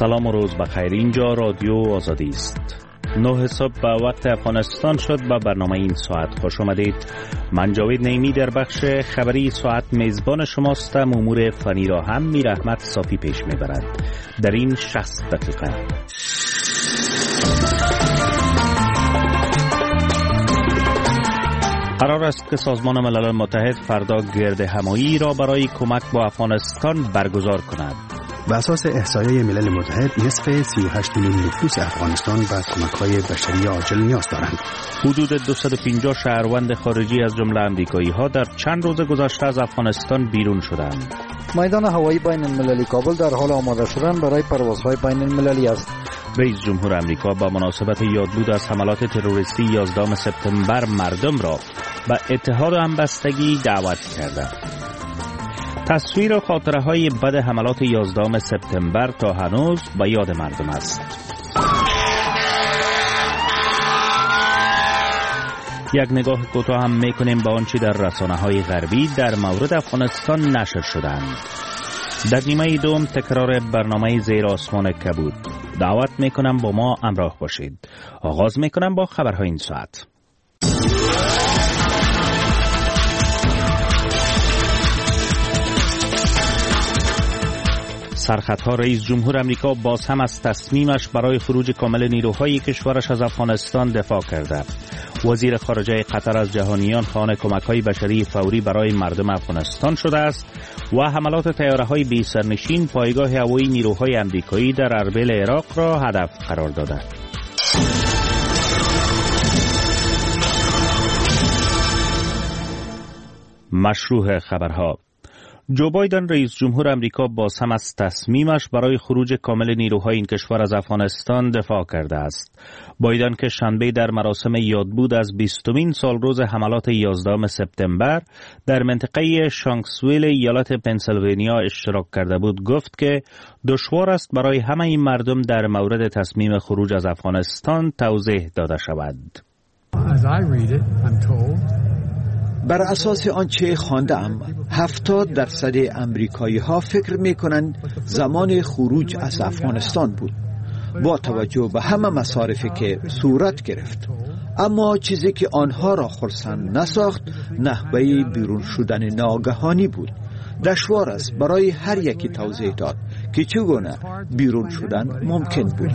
سلام و روز بخیر. اینجا رادیو آزادی است. 9 صبح به وقت افغانستان شد. به برنامه این ساعت خوش آمدید. من جاوید نعیمی در بخش خبری ساعت میزبان شماستم. امور فنی را هم میر احمد صافی پیش میبرد در این 60 دقیقه. قرار است که سازمان ملل متحد فردا گرد همایی را برای کمک با افغانستان برگزار کند. بر اساس احصایه ملل متحد نصف 38 میلیون نفوس افغانستان به کمک‌های بشری عاجل نیاز دارند. حدود 250 شهروند خارجی از جمله آمریکایی‌ها در چند روز گذشته از افغانستان بیرون شدند. میدان هوایی بین المللی کابل در حال آماده شدن برای پروازهای بین المللی است. رئیس جمهور آمریکا با مناسبت یادبود از حملات تروریستی 11 سپتامبر مردم را به اتحاد و همبستگی دعوت کرده. تصویر و خاطره‌های بد حملات 11 سپتامبر تا هنوز به یاد مردم است. یک نگاه کوتاه هم می‌کنیم به آنچه در رسانه‌های غربی در مورد افغانستان نشر شدند. در نیمه دوم تکرار برنامه زیر آسمان کبود. دعوت می‌کنم با ما همراه باشید. آغاز می‌کنم با خبرهای این ساعت. سرخطها. رئیس جمهور آمریکا باز هم از تصمیمش برای خروج کامل نیروهای کشورش از افغانستان دفاع کرده. وزیر خارجه قطر از جهانیان خواهان کمک‌های بشری فوری برای مردم افغانستان شده است و حملات طیاره‌های بی سرنشین پایگاه هوایی نیروهای آمریکایی در اربیل عراق را هدف قرار داده. مشروع خبرها. جو بایدن رئیس جمهور آمریکا باز هم از تصمیمش برای خروج کامل نیروهای این کشور از افغانستان دفاع کرده است. بایدن که شنبه در مراسم یادبود از 20مین سالروز حملات 11 سپتامبر در منطقه شانکسویل ایالت پنسیلوانیا اشتراک کرده بود، گفت که دشوار است برای همه این مردم در مورد تصمیم خروج از افغانستان توضیح داده شود. بر اساس آنچه خوانده‌ام 70% امریکایی ها فکر می‌کنند زمان خروج از افغانستان بود با توجه به همه مصارفی که صورت گرفت. اما چیزی که آنها را خرسند نساخت نحوه بیرون شدن ناگهانی بود. دشوار است برای هر یکی توضیح داد که چگونه بیرون شدن ممکن بود.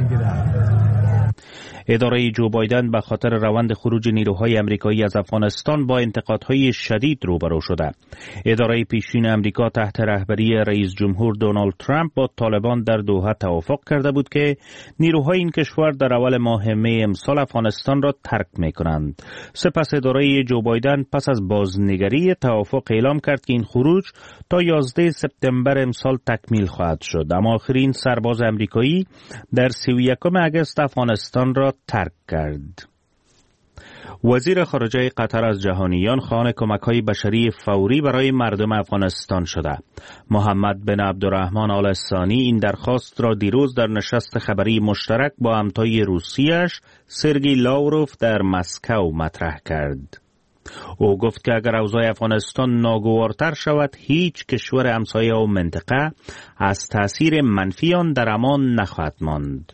اداره جو بایدن به خاطر روند خروج نیروهای آمریکایی از افغانستان با انتقادهای شدید روبرو شده. اداره پیشین آمریکا تحت رهبری رئیس جمهور دونالد ترامپ با طالبان در دوحه توافق کرده بود که نیروهای این کشور در اول ماه می امسال افغانستان را ترک می‌کنند. سپس اداره جو بایدن پس از بازنگری توافق اعلام کرد که این خروج تا 11 سپتامبر امسال تکمیل خواهد شد. اما آخرین سرباز آمریکایی در 31 اگست افغانستان را ترک کرد. وزیر خارجه قطر از جهانیان خواهان کمک‌های بشری فوری برای مردم افغانستان شده. محمد بن عبدالرحمن آل ثانی این درخواست را دیروز در نشست خبری مشترک با همتای روسیه‌اش سرگئی لاوروف در مسکو مطرح کرد. او گفت که اگر اوضاع افغانستان ناگوارتر شود، هیچ کشور همسایه و منطقه از تأثیر منفی آن در امان نخواهد ماند.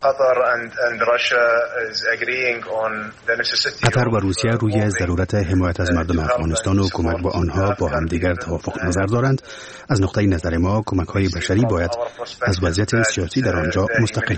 قطر و روسیه روی ضرورت حمایت از مردم افغانستان و کمک با آنها با همدیگر توافق نظر دارند. از نقطه نظر ما کمک‌های بشری باید از وضعیت سیاسی در آنجا مستقل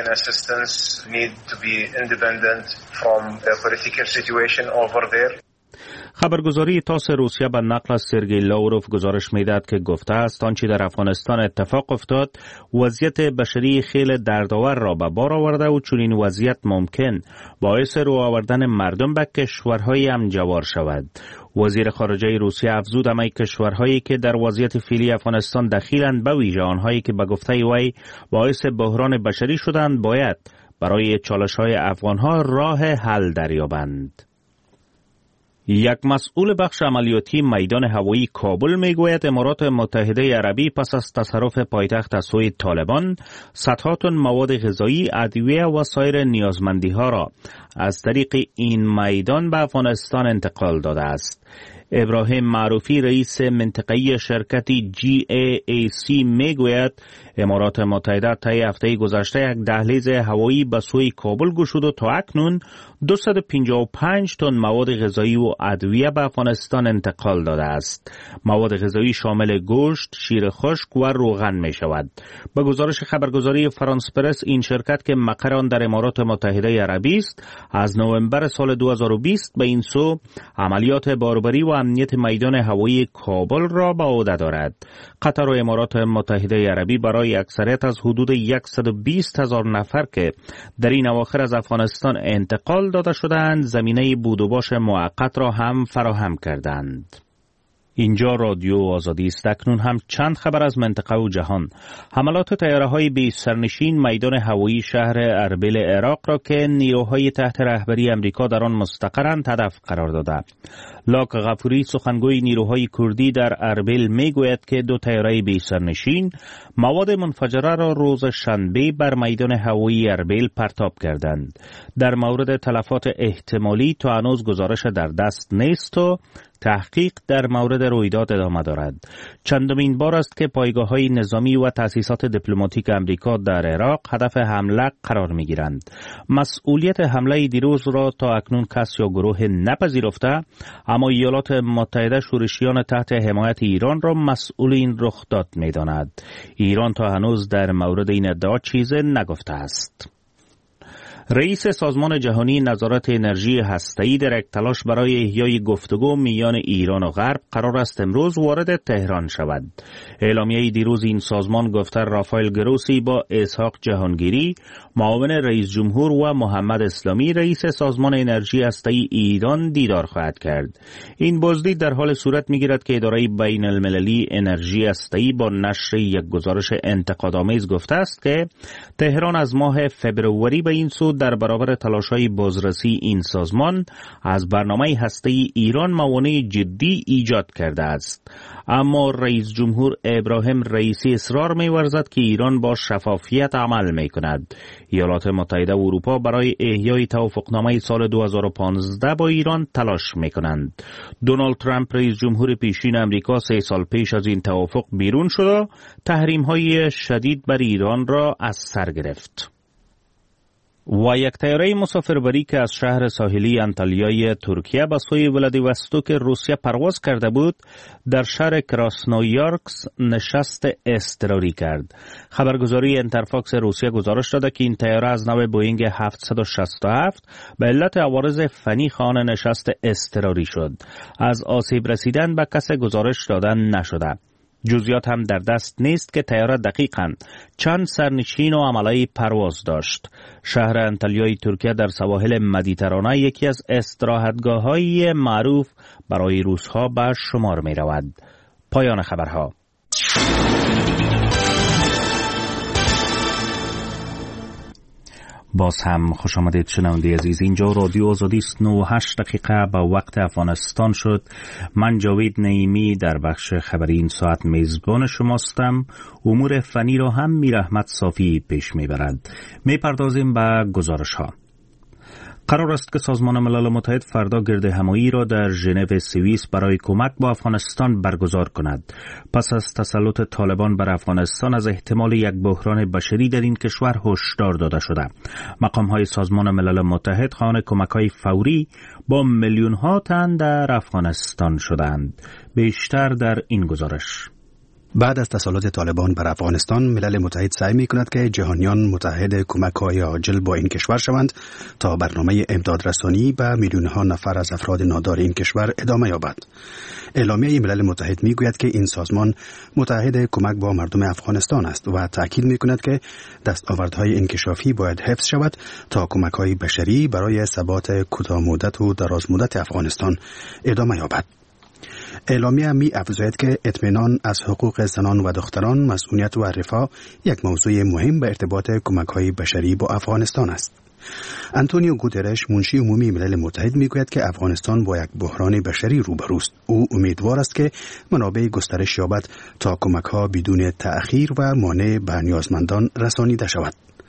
باشند. خبرگزاری تاس روسیه به نقل از سرگئی لاوروف گزارش می‌دهد که گفته است آنچه در افغانستان اتفاق افتاد وضعیت بشری خیلی دردآور را به بار آورده و چنین وضعیت ممکن باعث رو آوردن مردم به کشورهای همجوار شود. وزیر خارجه روسیه افزود همه کشورهایی که در وضعیت فعلی افغانستان دخیلند، به ویژه آنهایی که به گفته وی باعث بحران بشری شدند، باید برای چالش‌های افغان‌ها راه حل دریابند. یک مسئول بخش عملیاتی میدان هوایی کابل میگوید امارات متحده عربی پس از تصرف پایتخت از سوی طالبان صدها تن مواد غذایی، ادویه و سایر نیازمندی ها را از طریق این میدان به افغانستان انتقال داده است. است. ابراهیم معروفی رئیس منطقه‌ای شرکت GAAC میگوید امارات متحده طی هفته گذشته یک دهلیز هوایی به سوی کابل گشود و تا اکنون 255 تن مواد غذایی و ادویه به افغانستان انتقال داده است. مواد غذایی شامل گوشت، شیر خشک و روغن می شود. به گزارش خبرگزاری فرانس پرس، این شرکت که مقر آن در امارات متحده عربی است، از نوامبر سال 2020 به این سو عملیات باربری و امنیت میدان هوایی کابل را به عهده دارد. قطر و امارات متحده عربی برای اکثریت از حدود 120,000 نفر که در این اواخر از افغانستان انتقال داده شدند، زمینه بود و باش موقت را هم فراهم کردند. اینجا رادیو آزادی است. اکنون هم چند خبر از منطقه و جهان. حملات طیاره‌های بی سرنشین میدان هوایی شهر اربیل عراق را که نیروهای تحت رهبری امریکا در آن مستقرند هدف قرار داده. لاک غفوری سخنگوی نیروهای کردی در اربیل میگوید که دو طیاره بی سرنشین مواد منفجره را روز شنبه بر میدان هوایی اربیل پرتاب کردند. در مورد تلفات احتمالی تا هنوز گزارش در دست نیست و تحقیق در مورد رویداد ادامه دارد. چندمین بار است که پایگاه‌های نظامی و تأسیسات دیپلماتیک امریکا در عراق هدف حمله قرار می‌گیرند. مسئولیت حمله دیروز را تا اکنون کس یا گروه نپذیرفته، اما ایالات متحده شورشیان تحت حمایت ایران را مسئول این رخداد می‌داند. ایران تا هنوز در مورد این ادعا چیزی نگفته است. رئیس سازمان جهانی نظارت انرژی هسته‌ای در یک تلاش برای احیای گفتگو میان ایران و غرب قرار است امروز وارد تهران شود. اعلامیه دیروز این سازمان گفته رافائل گروسی با اسحاق جهانگیری معاون رئیس جمهور و محمد اسلامی رئیس سازمان انرژی هسته‌ای ایران دیدار خواهد کرد. این بازدید در حال صورت می‌گیرد که اداره بین المللی انرژی هسته‌ای با نشر یک گزارش انتقادآمیز گفته است که تهران از ماه فبروری به این سو در برابر تلاش‌های بازرسی این سازمان از برنامه هسته‌ای ایران موانع جدی ایجاد کرده است. اما رئیس جمهور ابراهیم رئیسی اصرار می‌ورزد که ایران با شفافیت عمل می‌کند. ایالات متحده و اروپا برای احیای توافقنامه سال 2015 با ایران تلاش می‌کنند. دونالد ترامپ رئیس جمهور پیشین امریکا 3 سال پیش از این توافق بیرون شد و تحریم‌های شدید بر ایران را از سر گرفت. و یک طیاره مسافربری که از شهر ساحلی انتالیای ترکیه به سوی ولادیوستوک روسیه پرواز کرده بود، در شهر کراسنویارسک نشست اضطراری کرد. خبرگزاری انترفاکس روسیه گزارش داده که این طیاره از نوع بوئینگ 767 به علت عوارض فنی خانه نشست اضطراری شد. از آسیب رسیدن به کس گزارش دادن نشده. جزئیات هم در دست نیست که طیاره دقیقاً چند سرنشین و عمله پرواز داشت. شهر انتالیای ترکیه در سواحل مدیترانه یکی از استراحتگاه‌های معروف برای روس‌ها به شمار می‌رود. پایان خبرها. باز هم خوش آمدید شنونده عزیز. اینجا رادیو آزادی است. 9:08 دقیقه به وقت افغانستان شد. من جاوید نعیمی در بخش خبری این ساعت میزبان شماستم. امور فنی را هم میر احمد صافی پیش میبرد. میپردازیم به گزارش ها. قرار است که سازمان ملل متحد فردا گرد همایی را در ژنو سوئیس برای کمک با افغانستان برگزار کند. پس از تسلط طالبان بر افغانستان از احتمال یک بحران بشری در این کشور هشدار داده شده. مقام‌های سازمان ملل متحد خواهان کمک‌های فوری با میلیون‌ها تن در افغانستان شدند. بیشتر در این گزارش. بعد از تسلط طالبان بر افغانستان، ملل متحد سعی می‌کند که جهانیان متحد کمک‌های عاجل با این کشور شوند تا برنامه امدادرسانی به میلیون‌ها نفر از افراد نادار این کشور ادامه یابد. اعلامیه ملل متحد می‌گوید که این سازمان متحد کمک با مردم افغانستان است و تأکید می‌کند که دستاوردهای انکشافی باید حفظ شود تا کمک‌های بشری برای ثبات کوتاه‌مدت و درازمدت افغانستان ادامه یابد. اعلامیه می افزاید که اطمینان از حقوق زنان و دختران، مسئولیت و رفاه یک موضوع مهم به ارتباط کمک‌های بشری با افغانستان است. آنتونیو گوترش، منشی عمومی ملل متحد، میگوید که افغانستان با یک بحران بشری روبروست. او امیدوار است که منابع گسترش یابد تا کمک‌ها بدون تأخیر و مانع به نیازمندان رسانیده شود.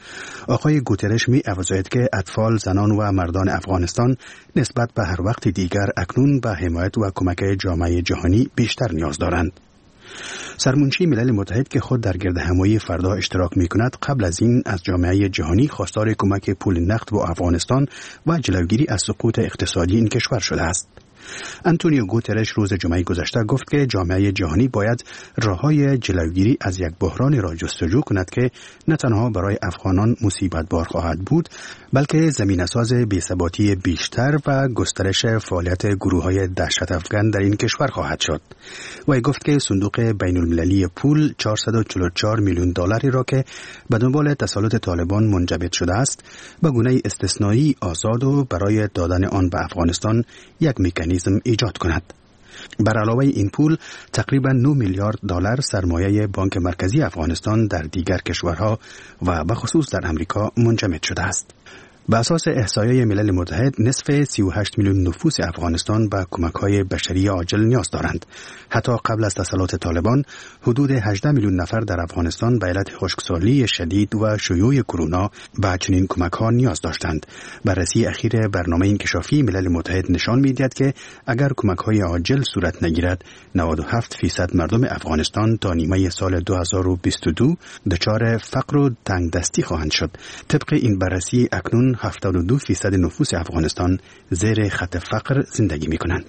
آقای گوترش می افزاید که اطفال، زنان و مردان افغانستان نسبت به هر وقت دیگر اکنون به حمایت و کمک جامعه جهانی بیشتر نیاز دارند. سرمنشی ملل متحد که خود در گردهمایی فردا اشتراک می کند قبل از این از جامعه جهانی خواستار کمک پول نقد به افغانستان و جلوگیری از سقوط اقتصادی این کشور شده است. انتونیو گوترش روز جمعه گذشته گفت که جامعه جهانی باید راه‌های جلوگیری از یک بحران را جستجو کند که نه تنها برای افغانان مصیبت بار خواهد بود، بلکه زمینه‌ساز بی‌ثباتی بیشتر و گسترش فعالیت گروه‌های دهشت افکن در این کشور خواهد شد. و گفت که صندوق بین‌المللی پول 444 میلیون دلاری را که به دنبال تسلط طالبان منجمد شده است، به گونه استثنایی آزاد و برای دادن آن به افغانستان یک مکانیزم ایجاد کند. بر علاوه این پول تقریبا 9 میلیارد دلار سرمایه بانک مرکزی افغانستان در دیگر کشورها و به خصوص در امریکا منجمد شده است. به اساس احصایه ملل متحد نصف 38 میلیون نفوس افغانستان به کمک‌های بشری عاجل نیاز دارند. حتی قبل از تسلط طالبان حدود 18 میلیون نفر در افغانستان به علت خشکسالی شدید و شیوع کرونا به چنین کمک‌ها نیاز داشتند. بررسی اخیر برنامه انکشافی ملل متحد نشان می‌دهد که اگر کمک‌های عاجل صورت نگیرد 97% مردم افغانستان تا نیمه سال 2022 دچار فقر و تنگدستی خواهند شد. طبق این بررسی اکنون 72% نفوس افغانستان زیر خط فقر زندگی می کنند.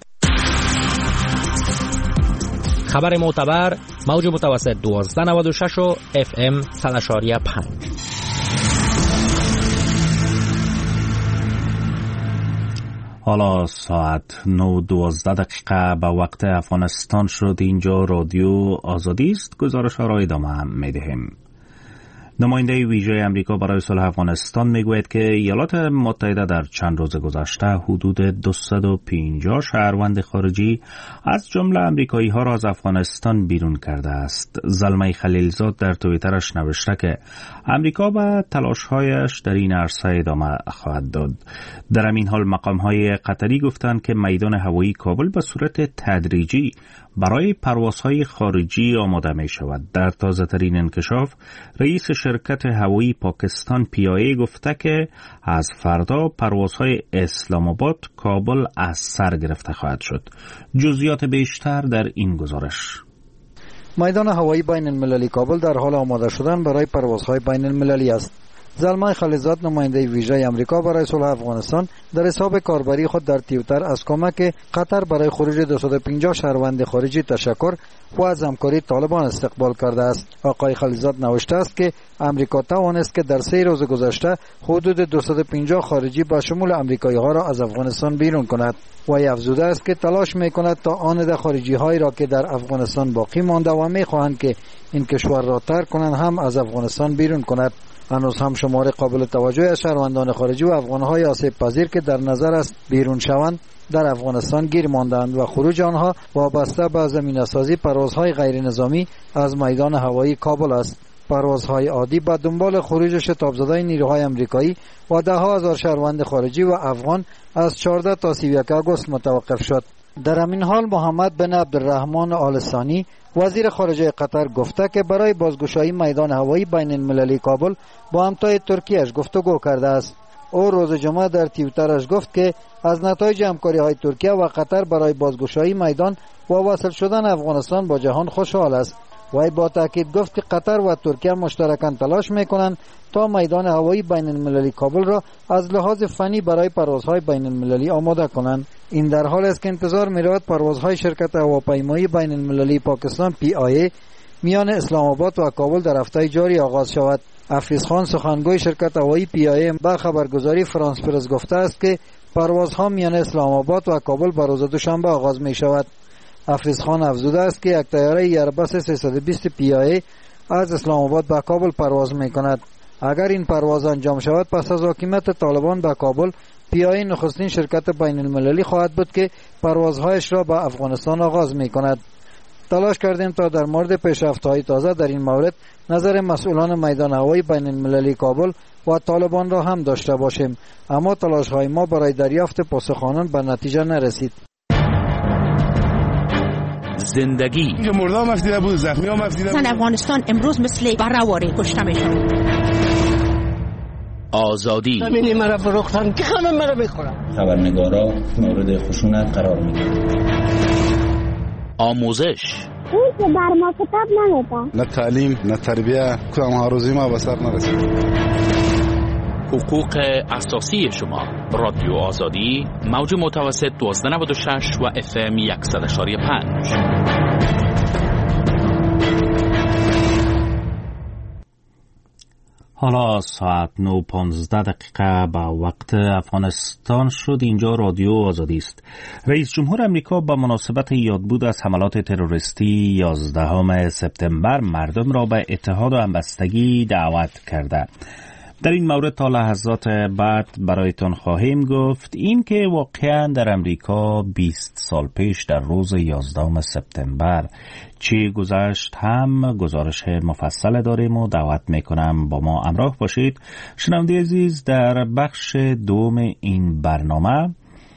خبر معتبر موج متوسط 1296 و FM 100.5. حالا ساعت 9:12 به وقت افغانستان شد. اینجا رادیو آزادی است. گزارش را ادامه می‌دهیم. نماینده ویژه امریکا برای صلح افغانستان میگوید که ایالات متحده در چند روز گذشته حدود 250 شهروند خارجی از جمله امریکایی ها را از افغانستان بیرون کرده است. زلمه خلیلزاد در توییترش نوشته که امریکا به تلاش‌هایش در این عرصه ادامه خواهد داد. در همین حال مقام‌های قطری گفتند که میدان هوایی کابل به صورت تدریجی برای پروازهای خارجی آماده می شود. در تازه ترین انکشاف رئیس شرکت هوایی پاکستان PIA گفته که از فردا پروازهای اسلام آباد کابل از سر گرفته خواهد شد. جزئیات بیشتر در این گزارش. میدان هوایی بین المللی کابل در حال آماده شدن برای پروازهای بین المللی است. زلمه خلیلزاد نماینده ویژه امریکا برای صلح افغانستان در حساب کاربری خود در توییتر از کمک قطر برای خروج 250 شهروند خارجی تشکر و از همکاری طالبان استقبال کرده است. آقای خلیلزاد نوشته است که امریکا توانست که در 3 روز گذشته حدود 250 خارجی با شمول امریکایی ها را از افغانستان بیرون کند. و افزوده است که تلاش میکند تا آن خارجی هایی را که در افغانستان باقی مانده و میخواهند که این کشور را ترک کنند هم از افغانستان بیرون کند. هنوز هم شمار قابل توجهی از شهروندان خارجی و افغانهای آسیب پذیر که در نظر است بیرون شوند در افغانستان گیر ماندند و خروج آنها وابسته به زمینه‌سازی پروازهای غیر نظامی از میدان هوایی کابل است. پروازهای عادی به دنبال خروج شتاب زده نیروهای امریکایی و ده‌ها هزار شهروند خارجی و افغان از 14 تا 31 آگوست متوقف شد. در همین حال محمد بن عبدالرحمن آل ثانی وزیر خارجه قطر گفته که برای بازگشایی میدان هوایی بین المللی کابل با همتای ترکیه‌اش گفتگو کرده است. او روز جمعه در توییترش گفت که از نتایج همکاری‌های ترکیه و قطر برای بازگشایی میدان و وصل شدن افغانستان با جهان خوشحال است. وی با تاکید گفت که قطر و ترکیه مشترکاً تلاش می‌کنند تا میدان هوایی بین المللی کابل را از لحاظ فنی برای پروازهای بین المللی آماده کنند. این در حال است که انتظار می‌رود پروازهای شرکت هواپیمایی بین المللی پاکستان PIA میان اسلام آباد و کابل در هفته جاری آغاز شود. افیز خان سخنگوی شرکت هوایی PIA با خبرگزاری فرانس پرس گفته است که پروازها میان اسلام آباد و کابل به روز دوشنبه آغاز می‌شود. افیز خان افزوده است که یک طیاره ایرباس 320 PIA از اسلام آباد به کابل پرواز می‌کند. اگر این پرواز انجام شود پس از حاکمیت طالبان به کابل PIA نخستین شرکت بین المللی خواهد بود که پروازهایش را به افغانستان آغاز می‌کند. تلاش کردیم تا در مورد پیشرفت‌های تازه در این مورد نظر مسئولان میدان هوایی بین المللی کابل و طالبان را هم داشته باشیم، اما تلاش‌های ما برای دریافت پاسخ به نتیجه نرسید. زندگی مردم مفیده بود، زخمی ها مفیده بود. افغانستان امروز مثل بره‌واره کشته میشن. آزادی. زمینی مرا فروختن که همه مرا میخورن. خبرنگارا مورد خشونت قرار میگیرن. آموزش. این که بر ما کتاب نمیدن. نه تعلیم نه تربیه کدام ها روزی ما به سر نرسید. حقوق اساسی شما. رادیو آزادی موج متوسط 1296 و FM 100.5. حالا ساعت 9:15 به وقت افغانستان شد. اینجا رادیو آزادی است. رئیس جمهور امریکا با مناسبت یادبود از حملات تروریستی 11 سپتامبر مردم را به اتحاد و همبستگی دعوت کرده. در این مورد تا لحظات بعد برایتان خواهیم گفت این که واقعا در امریکا 20 سال پیش در روز 11 سپتامبر چی گذشت هم گزارش مفصل داریم و دعوت میکنم با ما همراه باشید. شنونده عزیز، در بخش دوم این برنامه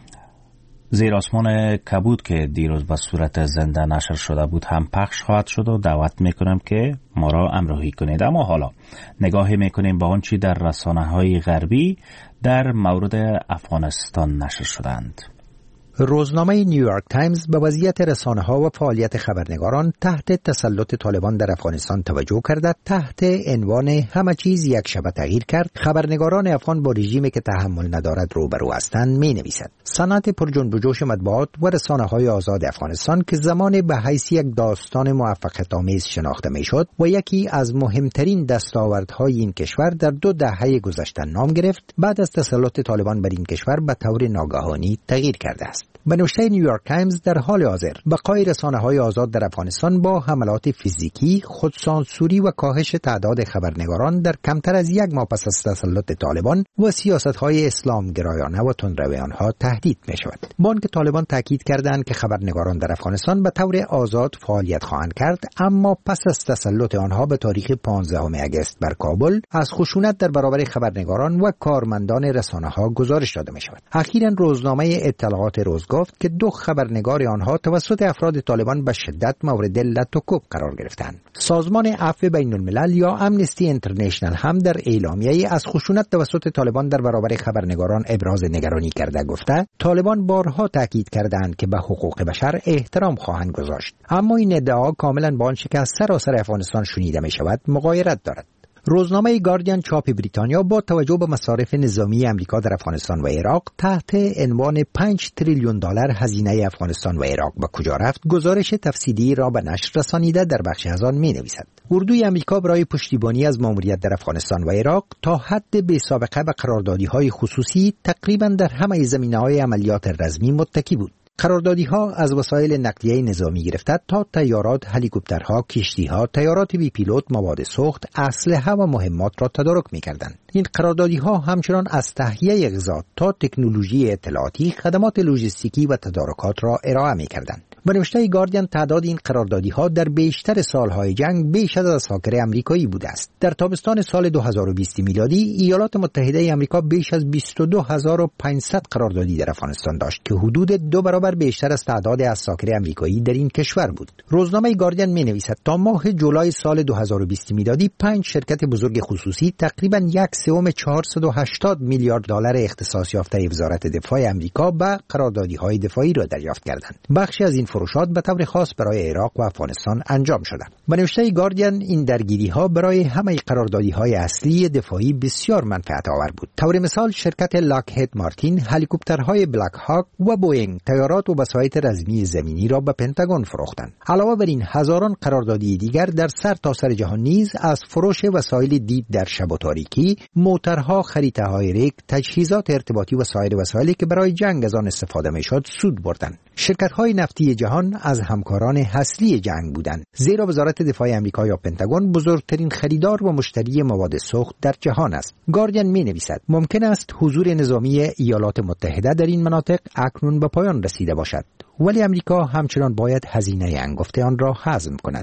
زیر آسمان کبود که دیروز به صورت زنده نشر شده بود هم پخش خواهد شد و دعوت میکنم که ما را همراهی کنید. اما حالا نگاهی میکنیم به آنچه در رسانه‌های غربی در مورد افغانستان نشر شدند. روزنامه نیویورک تایمز به وضعیت رسانه‌ها و فعالیت خبرنگاران تحت تسلط طالبان در افغانستان توجه کرده. تحت عنوان همه چیز یک شب تغییر کرد، خبرنگاران افغان با رژیمی که تحمل ندارد روبرو هستند می‌نویسد. صنعت پر جنب و جوش مطبوعات و رسانه‌های آزاد افغانستان که زمان به حیث یک داستان موفقیت‌آمیز شناخته می‌شد و یکی از مهمترین دستاوردهای این کشور در 2 دهه گذشته نام گرفت، بعد از تسلط طالبان بر این کشور به طور ناگهانی تغییر کرده است. به نوشته نیویورک تایمز در حال حاضر بقای رسانه‌های آزاد در افغانستان با حملات فیزیکی، خودسانسوری و کاهش تعداد خبرنگاران در کمتر از 1 ماه پس از تسلط طالبان و سیاست‌های اسلامگرایانه و تندرویانها تهدید می‌شود. با آنکه طالبان تاکید کردند که خبرنگاران در افغانستان به طور آزاد فعالیت خواهند کرد، اما پس از تسلط آنها به تاریخ 15 آگوست بر کابل از خشونت در برابر خبرنگاران و کارمندان رسانه‌ها گزارش داده می‌شود. اخیراً روزنامه اطلاعات روز گفت که 2 خبرنگار آنها توسط افراد طالبان به شدت مورد لطوکوب قرار گرفتند. سازمان عفو بین الملل یا امنستی اینترنشنال هم در اعلامیه‌ای از خشونت توسط طالبان در برابر خبرنگاران ابراز نگرانی کرده گفته طالبان بارها تاکید کردند که به حقوق بشر احترام خواهند گذاشت، اما این ادعا کاملا با آنچه که از سراسر افغانستان شنیده می شود مغایرت دارد. روزنامه گاردین چاپ بریتانیا با توجه به مصارف نظامی امریکا در افغانستان و عراق تحت عنوان 5 تریلیون دلار هزینه افغانستان و عراق به کجا رفت گزارش تفصیلی را به نشر رسانیده. در بخش از آن می‌نویسد اردوی امریکا برای پشتیبانی از ماموریت در افغانستان و عراق تا حد بی سابقه به قراردادی‌های خصوصی تقریباً در همه زمینه‌های عملیات رزمی متکی بود. قراردادی‌ها از وسایل نقلیه نظامی گرفته تا تیارات، هلیکوپترها، کشتی‌ها، تیارات بی پیلوت، مواد سوخت، اسلحه و مهمات را تدارک می‌کردند. این قراردادی‌ها همچنان از تهیه غذا تا تکنولوژی اطلاعاتی، خدمات لوجستیکی و تدارکات را ارائه می‌کردند. به نوشته گاردین تعداد این قراردادی‌ها در بیشتر سالهای جنگ بیش از اساکر آمریکایی بوده است. در تابستان سال 2020 میلادی ایالات متحده آمریکا بیش از 22500 قراردادی در افغانستان داشت که حدود 2 برابر بیشتر از تعداد اساکر آمریکایی در این کشور بود. روزنامه گاردین می‌نویسد تا ماه جولای سال 2020 میلادی 5 شرکت بزرگ خصوصی تقریباً 1.480 میلیارد دلار اختصاص یافته وزارت دفاع آمریکا به قراردادی‌های دفاعی را دریافت کردند. بخشی از این فروشات به طور خاص برای عراق و افغانستان انجام شده. به نوشته گاردین این درگیری‌ها برای همه قراردادی‌های اصلی دفاعی بسیار منفعت آور بود. طور مثال شرکت لاکهید مارتین هلیکوپترهای بلک هاک و بوئینگ تیارات و وسایط رزمی زمینی را به پنتاگون فروختند. علاوه بر این هزاران قراردادی دیگر در سرتاسر جهان نیز از فروش وسایل دید در شب و تاریکی، موترها، خریطه‌های ریگ، تجهیزات ارتباطی و سایر وسایلی که برای جنگ از آن استفاده می‌شد سود بردند. شرکت‌های نفتی جهان از همکاران اصلی جنگ بودند، زیرا وزارت دفاع آمریکا یا پنتاگون بزرگترین خریدار و مشتری مواد سوخت در جهان است. گاردین می‌نویسد ممکن است حضور نظامی ایالات متحده در این مناطق اکنون به پایان رسیده باشد، ولی آمریکا همچنان باید هزینه انگفته آن را هضم کند.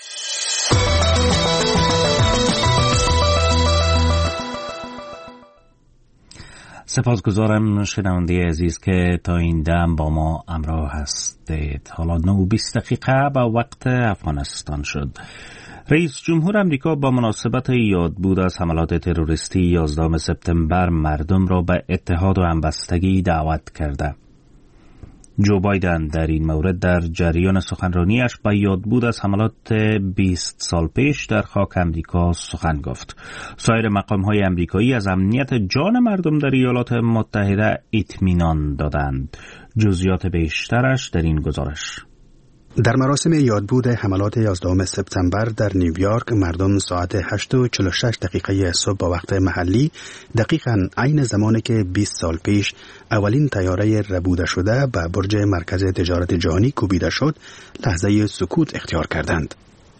سپاسگزارم شنونده عزیز که تا این دم با ما همراه هستید. حالا 9:20 به وقت افغانستان شد. رئیس جمهور امریکا با مناسبت یادبود از حملات تروریستی 11 سپتامبر مردم را به اتحاد و همبستگی دعوت کرده. جو بایدن در این مورد در جریان سخنرانیش با یادبود از حملات 20 سال پیش در خاک امریکا سخن گفت. سایر مقام‌های امریکایی از امنیت جان مردم در ایالات متحده اطمینان دادند. جزئیات بیشترش در این گزارش. در مراسم یادبود حملات 11 سپتامبر در نیویورک مردم ساعت 8:46 صبح با وقت محلی، دقیقاً عین زمانی که 20 سال پیش اولین طیاره ربوده شده به برج مرکز تجارت جهانی کوبیده شد، لحظه سکوت اختیار کردند.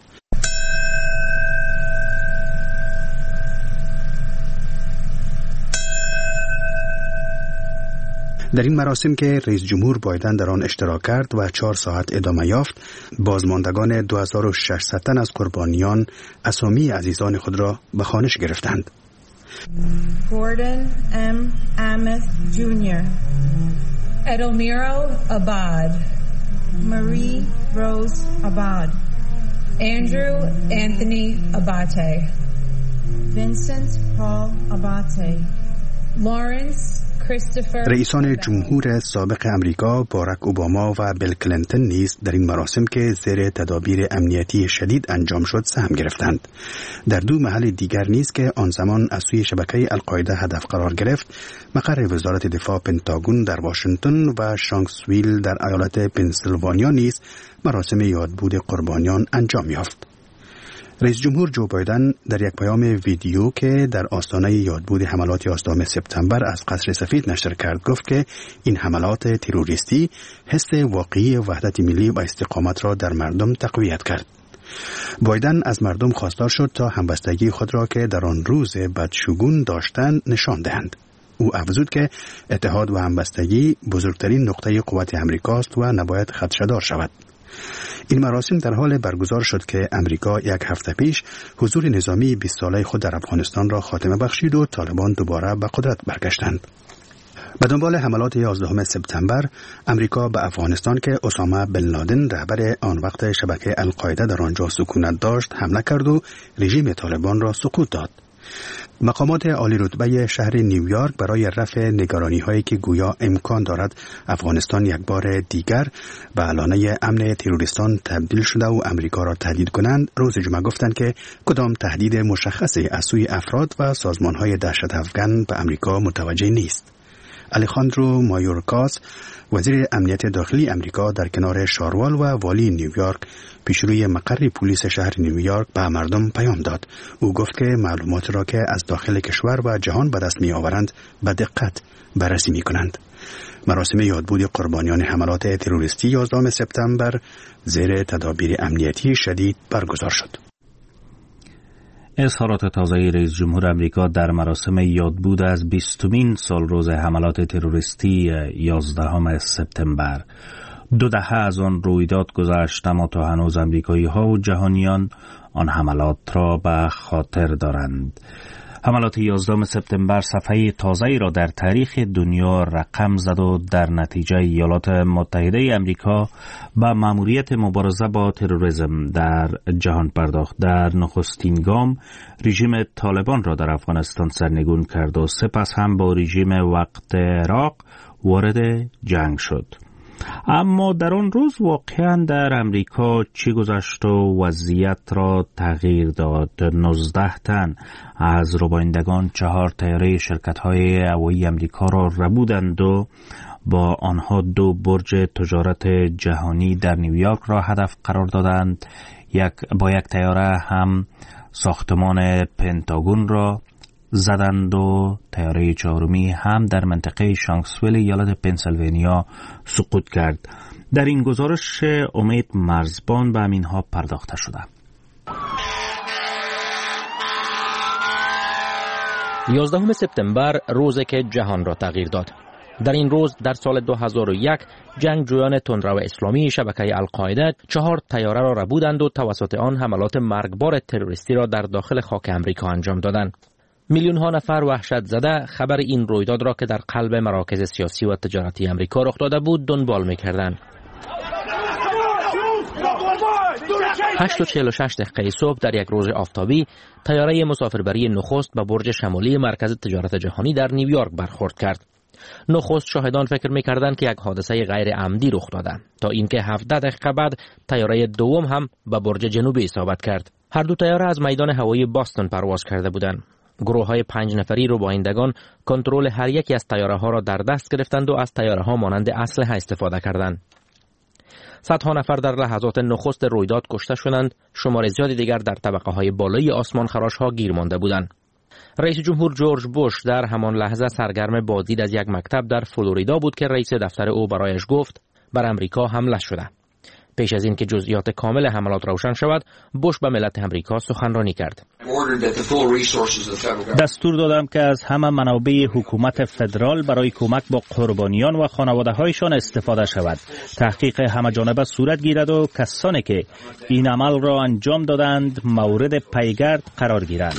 در این مراسم که رئیس جمهور بایدن در آن اشتراک کرد و 4 ساعت ادامه یافت، بازماندگان 2600 تن از قربانیان اسامی عزیزان خود را به خوانش گرفتند. Gordon M. Amos Jr., Edelmiro Abad, Marie Rose Abad, Andrew Anthony Abate, Vincent Paul Abate, Lawrence رئیسان جمهور سابق امریکا باراک اوباما و بیل کلینتون نیز در این مراسم که زیر تدابیر امنیتی شدید انجام شد سهم گرفتند. در دو محل دیگر نیز که آن زمان از سوی شبکه القاعده هدف قرار گرفت، مقر وزارت دفاع پنتاگون در واشنگتن و شانکسویل در ایالت پنسیلوانیا نیز مراسم یادبود قربانیان انجام یافت. رئیس جمهور جو بایدن در یک پیام ویدیو که در آستانه یادبود حملات 11 سپتامبر از قصر سفید نشر کرد گفت که این حملات تروریستی حس واقعی وحدت ملی و استقامت را در مردم تقویت کرد. بایدن از مردم خواستار شد تا همبستگی خود را که در آن روز بدشگون داشتند نشان دهند. او افزود که اتحاد و همبستگی بزرگترین نقطه قوت امریکاست و نباید خدشه‌دار شود. این مراسم در حال برگزار شد که امریکا یک هفته پیش حضور نظامی 20 ساله خود در افغانستان را خاتمه بخشید و طالبان دوباره به قدرت برگشتند. به دنبال حملات 11 سپتامبر، امریکا به افغانستان که اسامه بن لادن رهبر آن وقت شبکه القاعده در آنجا سکونت داشت حمله کرد و رژیم طالبان را سقوط داد. مقامات عالی رتبه شهر نیویورک برای رفع نگرانی‌هایی که گویا امکان دارد افغانستان یک بار دیگر به علانه امن تروریستان تبدیل شده و امریکا را تهدید کنند، روز جمعه گفتند که کدام تهدید مشخصی از سوی افراد و سازمان‌های دهشت افغان به امریکا متوجه نیست. الیخاندرو مایورکاس، وزیر امنیت داخلی امریکا، در کنار شاروال و والی نیویورک پیشروی مقر پلیس شهر نیویورک به مردم پیام داد. او گفت که معلومات را که از داخل کشور و جهان به دست می آورند به دقت بررسی می کنند. مراسم یادبود قربانیان حملات تروریستی 11 سپتامبر زیر تدابیر امنیتی شدید برگزار شد. اظهارات تازه رئیس جمهور امریکا در مراسم یادبود از 20مین سالروز حملات تروریستی 11 سپتامبر. 2 دهه از آن رویداد گذشت، اما تا هنوز امریکایی‌ها و جهانیان آن حملات را به خاطر دارند. حملات 11 سپتامبر صفحه تازه‌ای را در تاریخ دنیا رقم زد و در نتیجه ایالات متحده امریکا به مأموریت مبارزه با تروریسم در جهان پرداخت. در نخستین گام رژیم طالبان را در افغانستان سرنگون کرد و سپس هم با رژیم وقت عراق وارد جنگ شد. اما در آن روز واقعا در امریکا چی گذشت و وضعیت را تغییر داد؟ 19 تن از ربایندگان 4 طیاره شرکت‌های هوایی امریکا را ربودند و با آنها 2 برج تجارت جهانی در نیویورک را هدف قرار دادند. با یک طیاره هم ساختمان پنتاگون را زدند و طیاره 4می هم در منطقه شانکسویل ایالت پنسیلوانیا سقوط کرد. در این گزارش امید مرزبان به همینها پرداخته شده. 11 سپتامبر روزی که جهان را تغییر داد. در این روز در سال 2001 جنگجویان تندرو اسلامی شبکه القاعده 4 طیاره را ربودند و توسط آن حملات مرگبار تروریستی را در داخل خاک امریکا انجام دادند. میلیون ها نفر وحشت زده خبر این رویداد را که در قلب مراکز سیاسی و تجارتی امریکا رخ داده بود دنبال می‌کردند. 8:46 دقیقه صبح در یک روز آفتابی طیاره مسافربری نخست به برج شمالی مرکز تجارت جهانی در نیویورک برخورد کرد. نخست شاهدان فکر می‌کردند که یک حادثه غیر عمدی رخ داده تا اینکه 17 دقیقه بعد طیاره دوم هم به برج جنوبی اصابت کرد. هر دو طیاره از میدان هوایی باستون پرواز کرده بودند. گروه‌های 5 نفری روبایندگان کنترل هر یکی از طیاره‌ها را در دست گرفتند و از طیاره‌ها مانند اسلحه استفاده کردند. صدها نفر در لحظات نخست رویداد کشته شدند، شمار زیادی دیگر در طبقه‌های بالای آسمان خراش‌ها گیر مانده بودند. رئیس جمهور جورج بوش در همان لحظه سرگرم بازدید از یک مکتب در فلوریدا بود که رئیس دفتر او برایش گفت بر امریکا حمله شده. پیش از این که جزئیات کامل حملات روشن شود، بوش به ملت امریکا سخنرانی کرد. دستور دادم که از همه منابع حکومت فدرال برای کمک با قربانیان و خانواده‌هایشان استفاده شود. تحقیق همه‌جانبه صورت گیرد و کسانی که این عمل را انجام دادند مورد پیگرد قرار گیرند.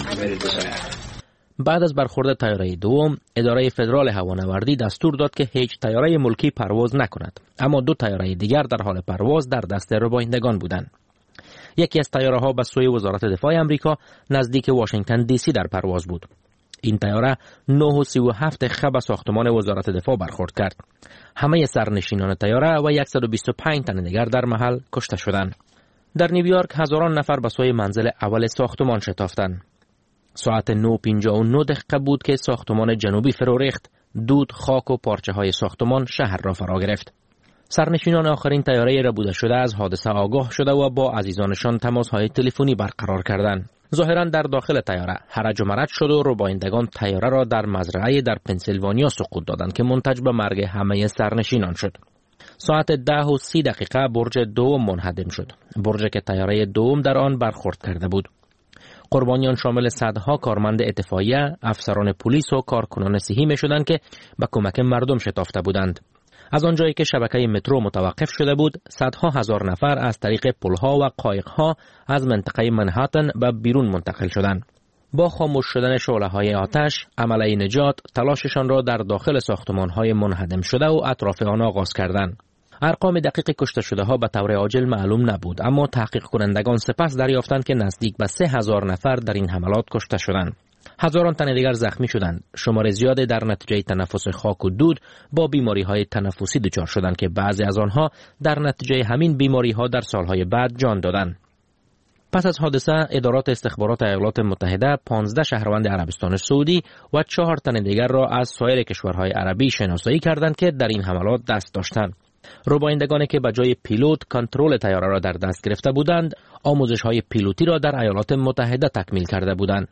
بعد از برخورد طیاره دوم، اداره فدرال هوانوردی دستور داد که هیچ طیاره ملکی پرواز نکند، اما 2 طیاره دیگر در حال پرواز در دست روبایندگان بودند. یکی از طیاره‌ها به سوی وزارت دفاع آمریکا نزدیک واشنگتن دی سی در پرواز بود. این طیاره 9:37 دقیقه به ساختمان وزارت دفاع برخورد کرد. همه سرنشینان طیاره و 125 تن دیگر در محل کشته شدند. در نیویورک هزاران نفر به سوی منزل اول ساختمان شتافتند. ساعت 9:59 دقیقه بود که ساختمان جنوبی فرو ریخت. دود، خاک و پارچه‌های ساختمان شهر را فرا گرفت. سرنشینان آخرین طیاره ربوده شده از حادثه آگاه شده و با عزیزانشان تماس‌های تلفنی برقرار کردند. ظاهراً در داخل طیاره هرج و مرج شد و روبایندگان طیاره را در مزرعه در پنسیلوانیا سقوط دادند که منتج به مرگ همه سرنشینان شد. ساعت 10:30 دقیقه برج دوم منهدم شد. برجی که طیاره دوم در آن برخورد کرده بود. قربانیان شامل صدها کارمند اطفائیه، افسران پلیس و کارکنان صحی می شدند که به کمک مردم شتافته بودند. از آنجایی که شبکه مترو متوقف شده بود، صدها هزار نفر از طریق پلها و قایقها از منطقه منهاتن به بیرون منتقل شدند. با خاموش شدن شعله‌های آتش، عمله نجات تلاششان را در داخل ساختمان‌های منهدم شده و اطراف آن آغاز کردند. ارقام دقیق کشته شده ها به طور عاجل معلوم نبود، اما تحقیق کنندگان سپس دریافتند که نزدیک به 3000 نفر در این حملات کشته شدند. هزاران تن دیگر زخمی شدند. شمار زیادی در نتیجه تنفس خاک و دود با بیماری‌های تنفسی دچار شدند که بعضی از آنها در نتیجه همین بیماری‌ها در سالهای بعد جان دادند. پس از حادثه، ادارات استخبارات ایالات متحده 15 شهروند عربستان سعودی و 4 تن دیگر را از سایر کشورهای عربی شناسایی کردند که در این حملات دست داشتند. روبایندگانی که به جای پیلوت کنترل طیاره را در دست گرفته بودند، آموزش‌های پیلوتی را در ایالات متحده تکمیل کرده بودند.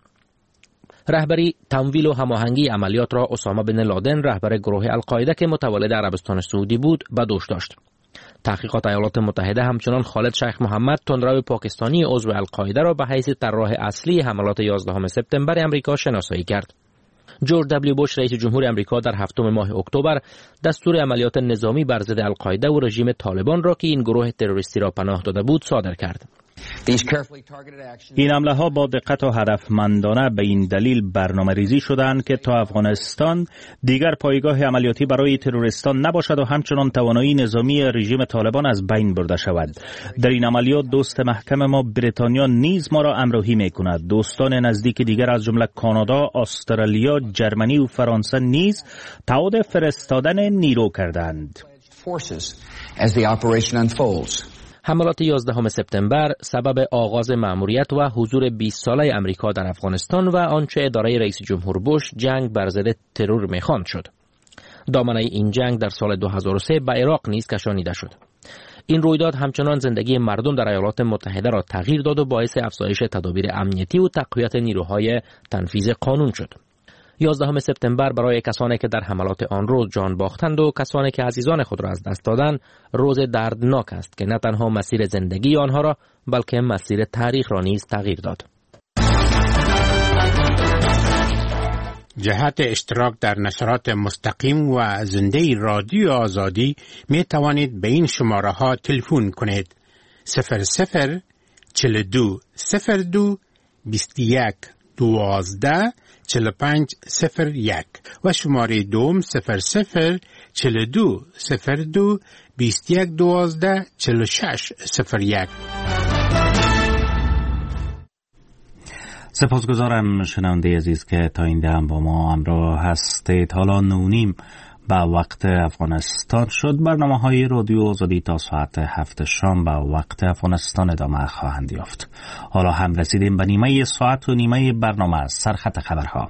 رهبری، تمویل و هماهنگی عملیات را اسامه بن لادن، رهبر گروه القاعده که متولد عربستان سعودی بود، به دوش داشت. تحقیقات ایالات متحده همچنان خالد شیخ محمد، تندرو پاکستانی عضو القاعده را به حیث طراح اصلی حملات 11 سپتامبر امریکا شناسایی کرد. جورج دبلیو بوش رئیس جمهور امریکا در 7 ماه اکتبر دستور عملیات نظامی بر ضد القاعده و رژیم طالبان را که این گروه تروریستی را پناه داده بود صادر کرد. این حمله ها با دقت و هدفمندانه به این دلیل برنامه‌ریزی شدند که تا افغانستان دیگر پایگاه عملیاتی برای تروریستان نباشد و همچنان توانایی نظامی رژیم طالبان از بین برده شود. در این عملیات دوست محکم ما بریتانیا نیز ما را همراهی می‌کند. دوستان نزدیک دیگر از جمله کانادا، استرالیا، جرمنی و فرانسه نیز تعهد فرستادن نیرو کردند. حملات 11 سپتامبر سبب آغاز مأموریت و حضور 20 ساله امریکا در افغانستان و آنچه اداره رئیس جمهور بوش جنگ بر ضد ترور می‌خواند شد. دامنه این جنگ در سال 2003 به عراق نیز کشانیده شد. این رویداد همچنان زندگی مردم در ایالات متحده را تغییر داد و باعث افزایش تدابیر امنیتی و تقویت نیروهای تنفیذ قانون شد. 11 سپتامبر برای کسانی که در حملات آن روز جان باختند و کسانی که عزیزان خود را از دست دادند روز دردناک است که نه تنها مسیر زندگی آنها را بلکه مسیر تاریخ را نیز تغییر داد. جهت اشتراک در نشرات مستقیم و زنده رادیو آزادی می توانید به این شماره ها تلفن کنید: 00 42 02 21 12 45 01 و شماره دوم 00 42 02 21 12 46 01. سپاسگزارم شنونده عزیز که تا این دم با ما همراه هستید. حالا 9:30 به وقت افغانستان شد. برنامه‌های رادیو آزادی تا ساعت 7 شام به وقت افغانستان ادامه خواهند یافت. حالا هم رسیدیم به نیمه ساعت و نیمه برنامه سرخط خبرها.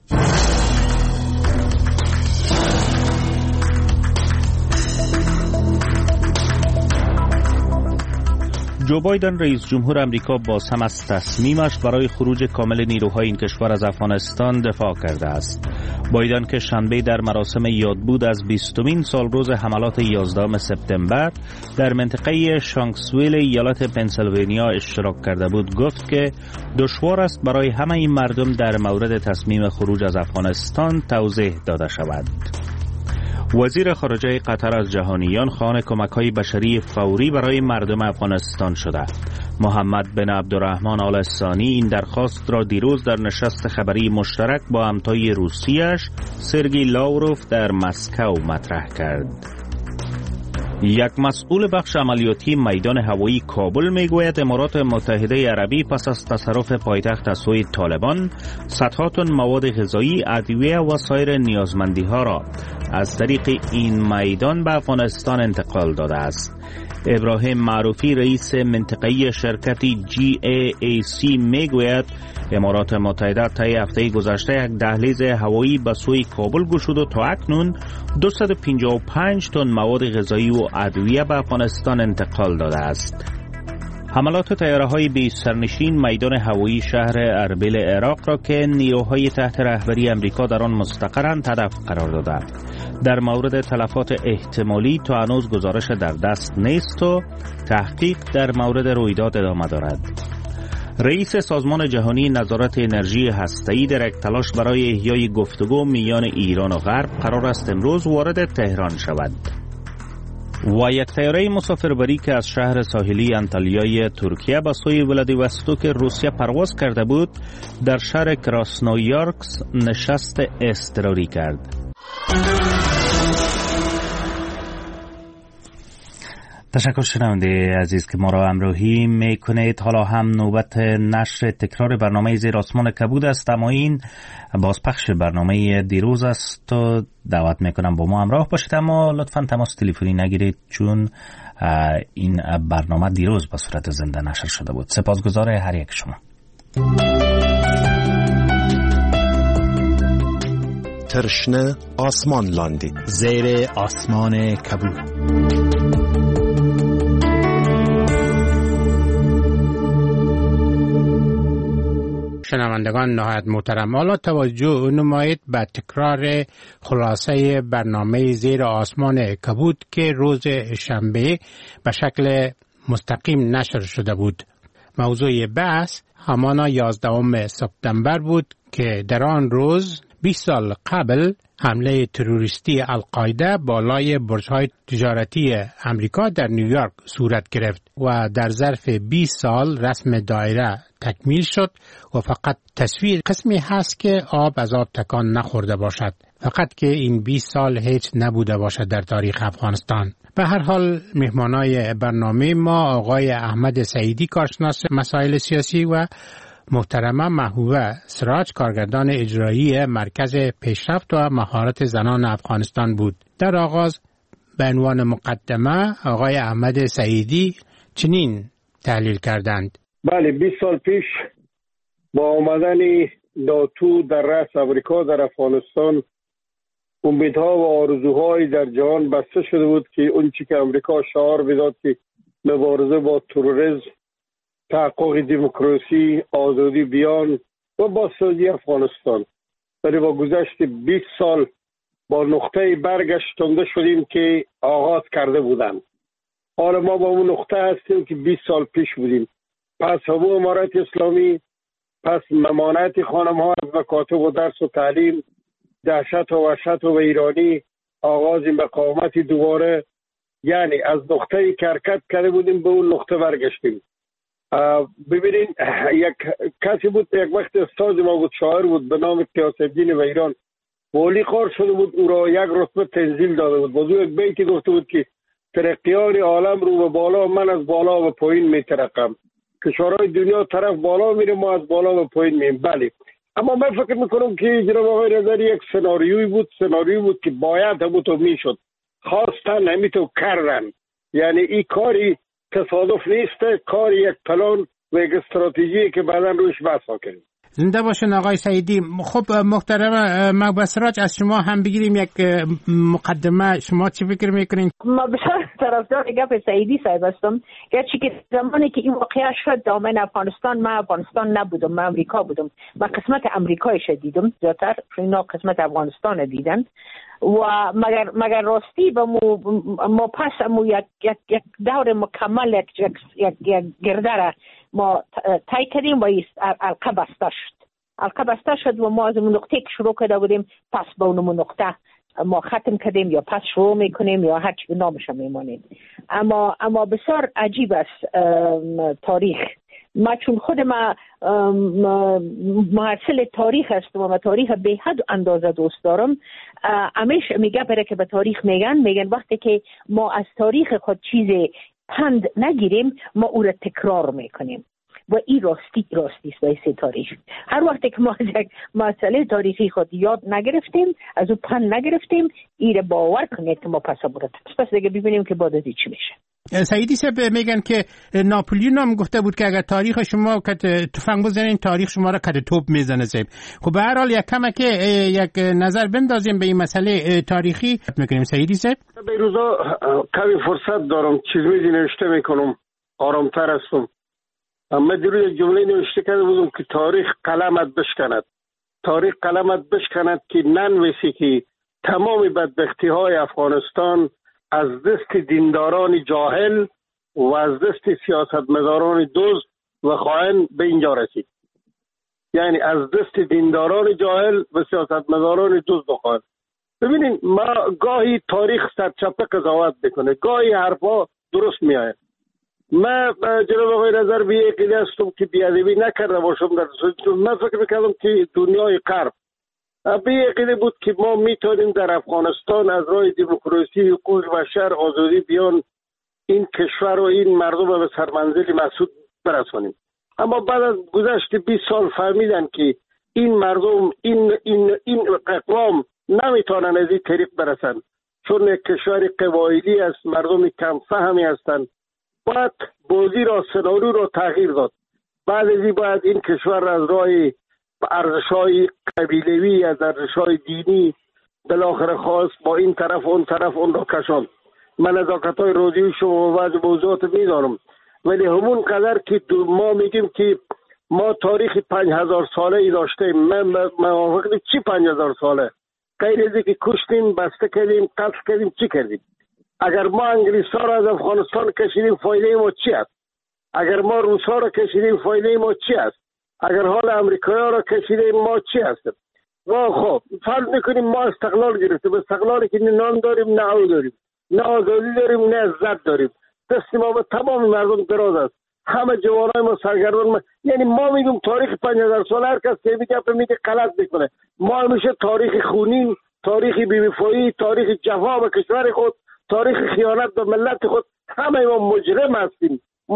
جو بایدن رئیس جمهور امریکا باز هم از تصمیمش برای خروج کامل نیروهای این کشور از افغانستان دفاع کرده است. بایدن که شنبه در مراسم یادبود از 20مین سالروز حملات 11 سپتامبر در منطقه شانکسویل ایالت پنسیلوانیا اشتراک کرده بود، گفت که دشوار است برای همه این مردم در مورد تصمیم خروج از افغانستان توضیح داده شود. وزیر خارجه قطر از جهانیان خواهان کمک‌های بشری فوری برای مردم افغانستان شده. محمد بن عبدالرحمن آل ثانی این درخواست را دیروز در نشست خبری مشترک با همتای روسیش سرگئی لاوروف در مسکو مطرح کرد. یک مسئول بخش عملیاتی میدان هوایی کابل میگوید امارات متحده عربی پس از تصرف پایتخت از سوی طالبان صدها تن مواد غذایی، ادویه و سایر نیازمندی ها را از طریق این میدان به افغانستان انتقال داده است. ابراهیم معروفی رئیس منطقه‌ای شرکت GAAC میگوید امارات متحده طی هفته گذشته یک دهلیز هوایی به سوی کابل گشود و تا اکنون 255 تن مواد غذایی و ادویه به افغانستان انتقال داده است. حملات طیاره‌های بی سرنشین میدان هوایی شهر اربیل عراق را که نیروهای تحت رهبری امریکا در آن مستقرند هدف قرار داده. در مورد تلفات احتمالی تا هنوز گزارش در دست نیست و تحقیق در مورد رویداد ادامه دارد. رئیس سازمان جهانی نظارت انرژی هسته‌ای در یک تلاش برای احیای گفتگو میان ایران و غرب قرار است امروز وارد تهران شود. و یک طیاره مسافربری که از شهر ساحلی انتالیای ترکیه به سوی ولادیوستوک روسیه پرواز کرده بود در شهر کراسنویارسک نشست اضطراری کرد. تشکر شنونده عزیز که ما را همراهی میکنید. حالا هم نوبت نشر تکرار برنامه زیر آسمان کبود است، اما این بازپخش برنامه دیروز است و دعوت میکنم با ما همراه باشید، اما لطفاً تماس تلفنی نگیرید چون این برنامه دیروز به صورت زنده نشر شده بود. سپاسگزار هر یک شما. ترشنه آسمان لاندی زیر آسمان کبود. شنوندگان نهایت محترم، حالا توجه نمایید به تکرار خلاصه برنامه زیر آسمان کبود که روز شنبه به شکل مستقیم نشر شده بود. موضوع بحث همان 11 سپتامبر بود که در آن روز 20 سال قبل حمله تروریستی القاعده بالای برج‌های تجارتی امریکا در نیویورک صورت گرفت و در ظرف 20 سال رسم دایره تکمیل شد و فقط تصویر قسمی هست که آب از آب تکان نخورده باشد، فقط که این 20 سال هیچ نبوده باشد در تاریخ افغانستان. به هر حال مهمانای برنامه ما آقای احمد سعیدی کارشناس مسائل سیاسی و محترمه محبوبه سراج کارگردان اجرایی مرکز پیشرفت و مهارت زنان افغانستان بود. در آغاز به عنوان مقدمه آقای احمد سعیدی چنین تحلیل کردند: بله، 20 سال پیش با آمدن ناتو در رأس امریکا در افغانستان امیدها و آرزوهای در جهان بسته شده بود که اون چی که امریکا شعار میداد که مبارزه با تروریسم، تحقق دموکراسی، آزادی بیان و بازسازی افغانستان، ولی با گذشت 20 سال با نقطه برگشت تونده شدیم که آغاز کرده بودن. حالا ما با اون نقطه هستیم که 20 سال پیش بودیم. پس حبوب امارت اسلامی، پس ممانعت خانم ها از مکاتب و درس و تعلیم، دهشت و وحشت و ایرانی، آغاز مقاومت دوباره، یعنی از نقطه که حرکت کرده بودیم به اون نقطه برگشتیم. ببینین یک کسی بود یک وقت استاد ما بود، شاعر بود به نام قیاس‌الدین ویران، والی قار شده بود، او را یک رتبه تنزیل داده بود. باز یک بیتی گفته بود که ترقیان عالم رو به بالا، من از بالا به پایین میترقم. کشورهای دنیا طرف بالا میره، ما از بالا به پایین میریم. بله، اما من فکر میکنم که جناب آقای نظری یک سناریویی بود که باید همونطور میشد، خواستن همیتو کردن. یعنی این کاری تصادف نیست، کاری یک پلان و یک استراتژی که بعدا روش بحث کنیم. زنده باشین آقای سعیدی. خب محترم مبسراج، از شما هم بگیریم یک مقدمه، شما چی فکر میکنین؟ ما بسیار طرفدار گپ سعیدی صاحب هستم، گرچه که زمانی که این واقعه شد دامن افغانستان، من افغانستان نبودم، من امریکا بودم، من قسمت امریکایش دیدم زیادتر، اینا قسمت افغانستان دیدن و مگر راستی با ما پس یک دور مکمل یک گردره ما تای کردیم و القه بسته شد و ما از اون نقطه که شروع کرده بودیم پس با اون نقطه ما ختم کردیم یا پس شروع میکنیم یا هر چی نامش میمانیم. اما بسیار عجیب است تاریخ. ما چون خود ما محصل تاریخ هستم و تاریخ به حد اندازه دوست دارم، همیشه میگه برای که به تاریخ میگن وقتی که ما از تاریخ خود چیز پند نگیریم ما او را تکرار میکنیم و این راستی است به تاریخ. هر وقتی که ما از یک مسئله تاریخی خود یاد نگرفتیم، از او پند نگرفتیم، این را باور کنید که ما پس دیگه ببینیم که بعد از چی میشه. سعیدی صاحب میگن که ناپلیون هم گفته بود که اگر تاریخ شما که تفنگ بزنین تاریخ شما را کد توپ میزنه. صاحب خب به هر حال یک کمه که یک نظر بندازیم به این مسئله تاریخی میکنیم. سعیدی صاحب به روزا کمی فرصت دارم، چیزی نوشته میکنم، آرامتر هستم. اما دیروز جمله نوشته کرده بودم که تاریخ قلمت بشکند که ننویسی که تمام بدبختی های افغانستان از دست دینداران جاهل و از دست سیاستمداران دزد و خائن به اینجا رسید. یعنی از دست دینداران جاهل و سیاستمداران دزد و خائن. ببینید ما گاهی تاریخ سرچپه قضاوت میکنه، گاهی حرفا درست میآید. من جناب آقای نظر به یک عقیده هستم که بیادبی نکرده باشم در چون من فکر میکردم که دنیای غرب به یک عقیده بود که ما میتونیم در افغانستان از راه دموکراسی، حقوق بشر، آزادی بیان این کشور و این مردم به سرمنزل مسعود برسانیم. اما بعد از گذشت 20 سال فهمیدن که این مردم این اقوام نمیتونن از این طریق برسن، چون یک کشور قبایلی است، مردم کم فهمی هستند. باید بازی را، سناریو را تغییر داد. بعد از این باید این کشور از راه ارزش‌های قبیلوی، از ارزش‌های دینی بالاخره خواست با این طرف اون طرف اون را کشاند. من نزاکت‌های روزی شما و بعض موضوعات می‌دانم، ولی همون قدر که ما میگیم که ما تاریخ 5000 ساله ای داشتیم، من موافقم. چی 5000 ساله؟ غیر از اینکه کشتیم، بسته کردیم، قتل کردیم، چی کردیم؟ اگر ما انگلیس‌ها را از افغانستان کشیدیم فایده ما چی است؟ اگر ما روس‌ها را کشیدیم فایده ما چی است؟ اگر حال امریکایی‌ها را کشیدیم ما چی هستیم؟ و خب فرض می‌کنیم ما استقلال گرفتیم، استقلالی که نه نام داریم نه او داریم، نه آزادی داریم نه عزت داریم، دست ما به تمام مردم دراز است، همه جوانای ما سرگردان یعنی ما میگیم تاریخ 5000 ساله، هر کس که میگه غلط میکنه. ما همیشه تاریخ خونین، تاریخ بی‌وفایی، تاریخ جفا به کشور خود، تاریخ خیانت به ملت خود، همه ما مجرم هستیم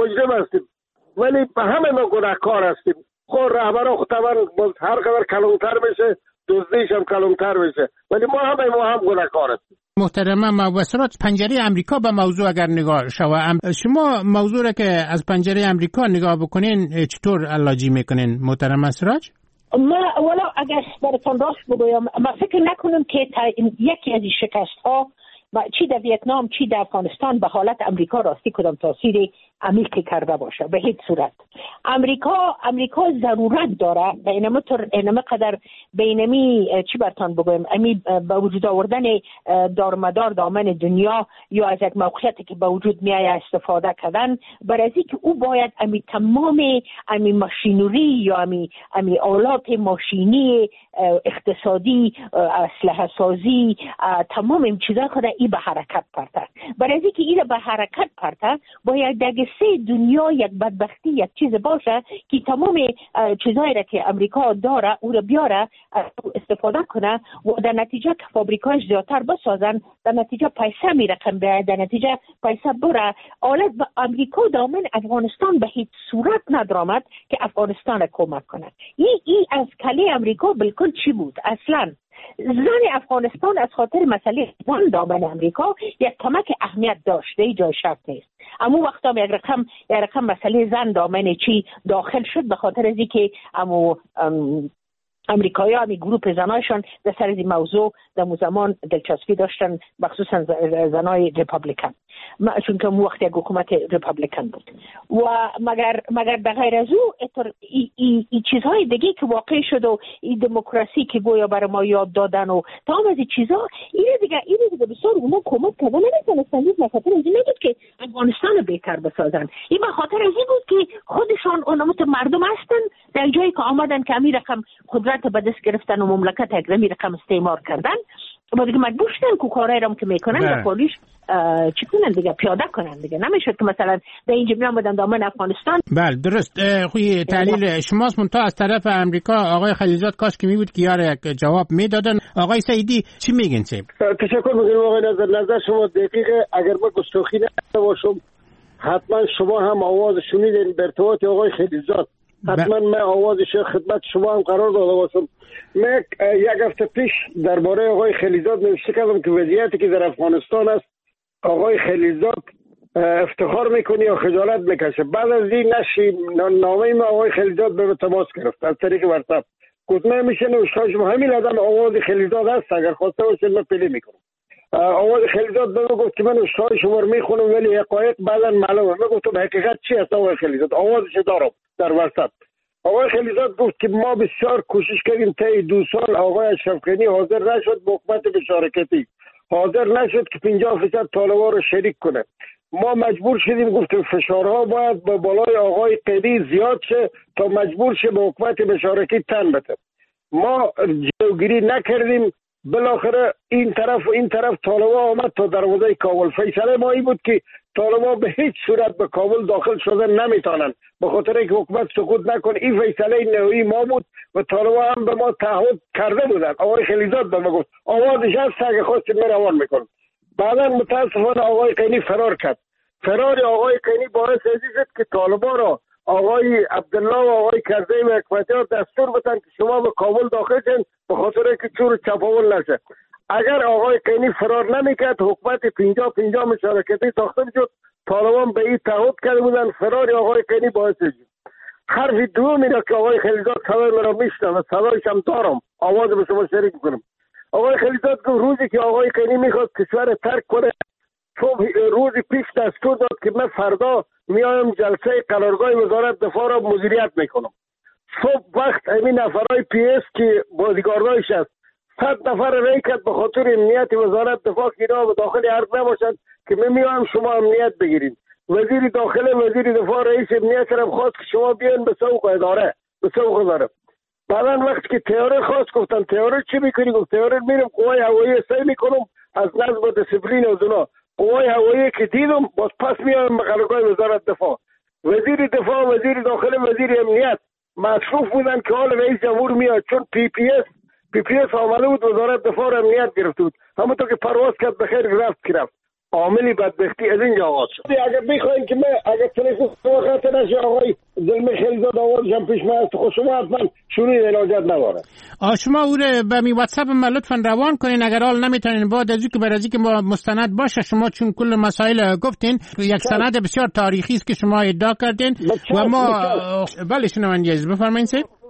ولی به همه ما گناهکار هستیم. خود رهبر خطبر هر قدر کلانتر بشه دزدیش هم کلانتر بشه، ولی ما هم گناهکار هستیم. محترم مبسراج، پنجره امریکا به موضوع اگر نگاه شود، شما موضوع را که از پنجره امریکا نگاه بکنین چطور علاجی میکنین محترم مبسراج؟ ما ولی اگر براتون راست بگویم، ما فکر نکنم که یکی از این شکست ها چی در ویتنام چی در افغانستان به حالت امریکا راستی کدام تاثیر عمیقی کرده باشه، به هیچ صورت. امریکا ضرورت داره اینما قدر بینمی چی برتان بگویم به وجود آوردن دارمدار دامن دنیا یا از یک موقعیتی که به وجود میایه استفاده کردن، برای از اینکه او باید تمام ماشینوری یا آلات ماشینی اقتصادی اسلحه سازی تمام این چیزا خود ای به حرکت پرته. برای از اینکه این به حرکت پرته باید در سه دنیا یک بدبختی یک چیز باشه که تمام چیزایی را که امریکا داره او را بیاره استفاده کنه و در نتیجه که فابریکاش زیادتر بسازن، در نتیجه پیسه میرقم به، در نتیجه پیسه بره. حالت امریکا دامن افغانستان به هیچ صورت ندرامد که افغانستان کمک کنه. این از کله امریکا بالکل چی بود اصلا؟ زن افغانستان از خاطر مسئله زن دامن امریکا یک کمک اهمیت داشته، جای شک نیست. اما وقتا یک رقم مسئله زن دامن چی داخل شد به خاطر از اینکه امریکایی‌ها گروه زنایشان در سر این موضوع در زمان دلچسپی داشتن، مخصوصا زنای ریپابلیکن، چون که وقت یک حکومت ریپابلیکن بود. و مگر به غیر از او این چیزهای دیگه که واقع شد و این دموکراسی که گویا برای ما یاد دادن و تمام از این چیزها، اینه دیگه بسیار اونا کمک کردن نمیتونستن. به خاطر از این نبود که افغانستان بهتر بسازن، این به خاطر از این بود که خودشان اونم مردم هستن در جایی که آمدن که امیر رقم قدرت به دست گرفتن و مملکت اگرمی رقم استعمار کردن و دیگه مجبور شدن که کارهای را که میکنن در پالیش چی کنن دیگه، پیاده کنن دیگه. نمیشد که مثلا در اینجا می آمدن دامن افغانستان. بله درست. خوی تحلیل شماست. منتها از طرف امریکا آقای خلیزاد کاش که می بود که یار یک جواب میدادن. آقای سعیدی چی میگین؟ تشکر میکنم آقای نظر شما دقیقه. اگر ما گستاخی نکرده باشم حتما شما هم آواز شنیدین به ارتباط آقای خلیزاد، حتما من آوازش خدمت شما هم قرار داده باشم. من یک هفته پیش درباره آقای خلیزاد نوشته کردم که وضعیتی که در افغانستان است آقای خلیزاد افتخار میکنه یا خجالت میکشه. بعد از این نشی نامه ما آقای خلیزاد به تماس گرفت از طریق واتساپ، گفت من میشه نوشته شما همین آدم آواز خلیزاد هست، اگر خواسته باشید من پلی میکنم. آواز خلیزاد به من گفت که من نوشته شما رو میخونم ولی حقایق بعدا معلومه. من گفتم حقیقت چی است آقای خلیزاد؟ آوازش دارم در واتساپ. آقای خلیزاد گفت که ما بسیار کوشش کردیم طی 2 سال آقای اشرف غنی حاضر نشد به حکومت مشارکتی، حاضر نشد که 50% طالبان رو شریک کنه. ما مجبور شدیم، گفتیم فشارها باید به بالای آقای غنی زیاد شه تا مجبور شه به حکومت مشارکتی تن بده. ما جلوگیری نکردیم، بالاخره این طرف طالبان آمد تا دروازه کابل. فیصله ما این بود که طالبان به هیچ صورت به کابل داخل شدن نمیتونن به خاطر اینکه حکومت سکوت نکنه. این فیصله نهایی ما بود و طالبان هم به ما تعهد کرده بودن. آقای خلیزاد به ما گفت آوازش هست اگه خواستید من روان میکنم. بعدا متاسفانه آقای غنی فرار کرد. فرار آقای غنی باعث شد که طالبان را آقای عبدالله و آقای کرزی و حکمتیار دستور بدن که شما به کابل داخل شن به خاطر اینکه چور چپاول نشه. اگر آقای غنی فرار نمیکرد حکومت 50-50 مشارکتی ساخته میشد. طالبان به این تعهد کرده بودن. فرار آقای غنی باعث شد. حرف دوم اینه که آقای خلیزاد صدای مرا میشنوه، صدایش هم دارم، آواز به شما شریک میکنم. آقای خلیزاد گفت روزی که آقای غنی میخواد کشور ترک کنه، روزی پیش دستور داد که من فردا میایم جلسه قرارگاه وزارت دفاع را مدیریت میکنم. صبح وقت همین نفرای پی اس که بازیگاردایش است 100 نفر رای کرد به خاطر امنیت وزارت دفاع که اینا به داخل ارض نباشند که من میایم شما امنیت بگیرید. وزیر داخل وزیر دفاع رئیس امنیت را خواست که شما بیاین به سوق اداره بعدا وقتی که تیاره خواست گفتن تیاره چی میکنی؟ گفت تیاره میرم قوای هوایی سعی میکنم از نظم و دسیپلین از اونا. قوای هوایی که دیدم باز پس میایم به قرارگاه وزارت دفاع. وزیر دفاع، وزیر داخل، وزیر امنیت مصروف بودن که حال رئیس جمهور میاد، چون پی پی اس آمده بود وزارت دفاع را امنیت گرفته بود. همونطور که پرواز کرد بخیر رفت. عاملی بدبختی از اینجا آغاز شد. اگر بخواین که من اگر تلفن وقت نشه آقای زلمه خلیزاد آوازشم پیش من است خود شما حتما شروع علاجت نداره. شما او رو به می واتساپ من لطفا روان کنین اگر حال نمیتونین. بعد از اینکه برای اینکه ما مستند باشه شما چون کل مسائل گفتین یک سند بسیار تاریخی است که شما ادعا کردین و ما بله شنوندگی عزیز بفرمایید.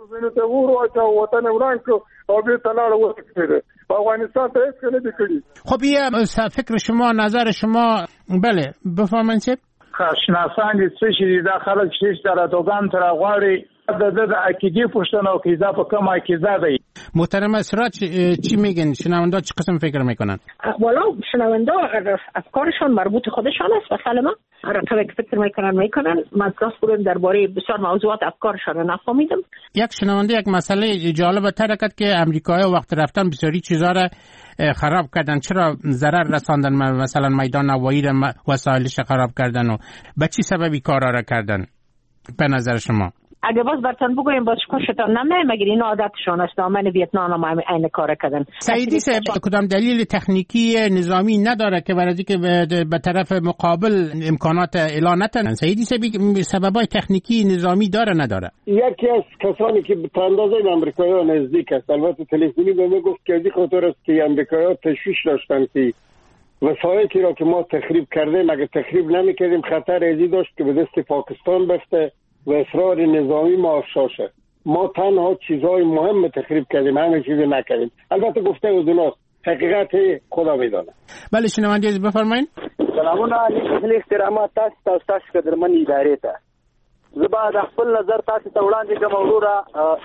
وطن وران کو او به تلاړ وکړي په افغانستان ته هیڅ نه دي کړی. خب این فکر شما، نظر شما. بله بفرمایید. خشناسان سپیشلی دا خلک چې در ادوګان تر غواړي د عقیدې پوښتنه او کیدا په کومه عقیده دی. محترم سراج چی میگن؟ شنوندا چه قسم فکر میکنن؟ والا شنوندا افکارشان مربوط خودشان است و خلما هر فکر میکنن من کلاس بودم درباره بسیار موضوعات افکارشان نفهمیدم. یک شنونده یک مسئله جالب تر کرد که امریکایی‌ها وقت رفتن بسیاری چیزا را خراب کردن. چرا ضرر رساندن؟ مثلا میدان هوایی را وسایلش خراب کردن و به چه سببی کارا را کردن به نظر شما؟ اگه باز براتون بگویم باز کشتان مگر این عادتشان است. من ویتنام هم این کار کردن. سعیدی صاحب کدام دلیل تکنیکی نظامی نداره که برای که به طرف مقابل امکانات اعلان نکنن؟ سعیدی صاحب سببای تکنیکی نظامی داره نداره؟ یکی از کسانی که به اندازه امریکایی‌ها نزدیک است، البته تلفنی به من گفت که از این خاطر است که امریکایی‌ها تشویش داشتن که وسایلی را که ما تخریب کردیم اگه تخریب نمی‌کردیم خطر ازی داشت که به دست پاکستان بفته و اسرار نظامی ما افشا شد. ما تنها چیزهای مهم تخریب کردیم، همه چیزی نکردیم. البته گفته از اوناست، حقیقت خدا میدانه. بله شنونده عزیز بفرمایید. سلامونه علیکم، احترامات تاسو قدرمن ادارې ته. زبا د خپل نظر تاسو ته وړاندې کوم وروره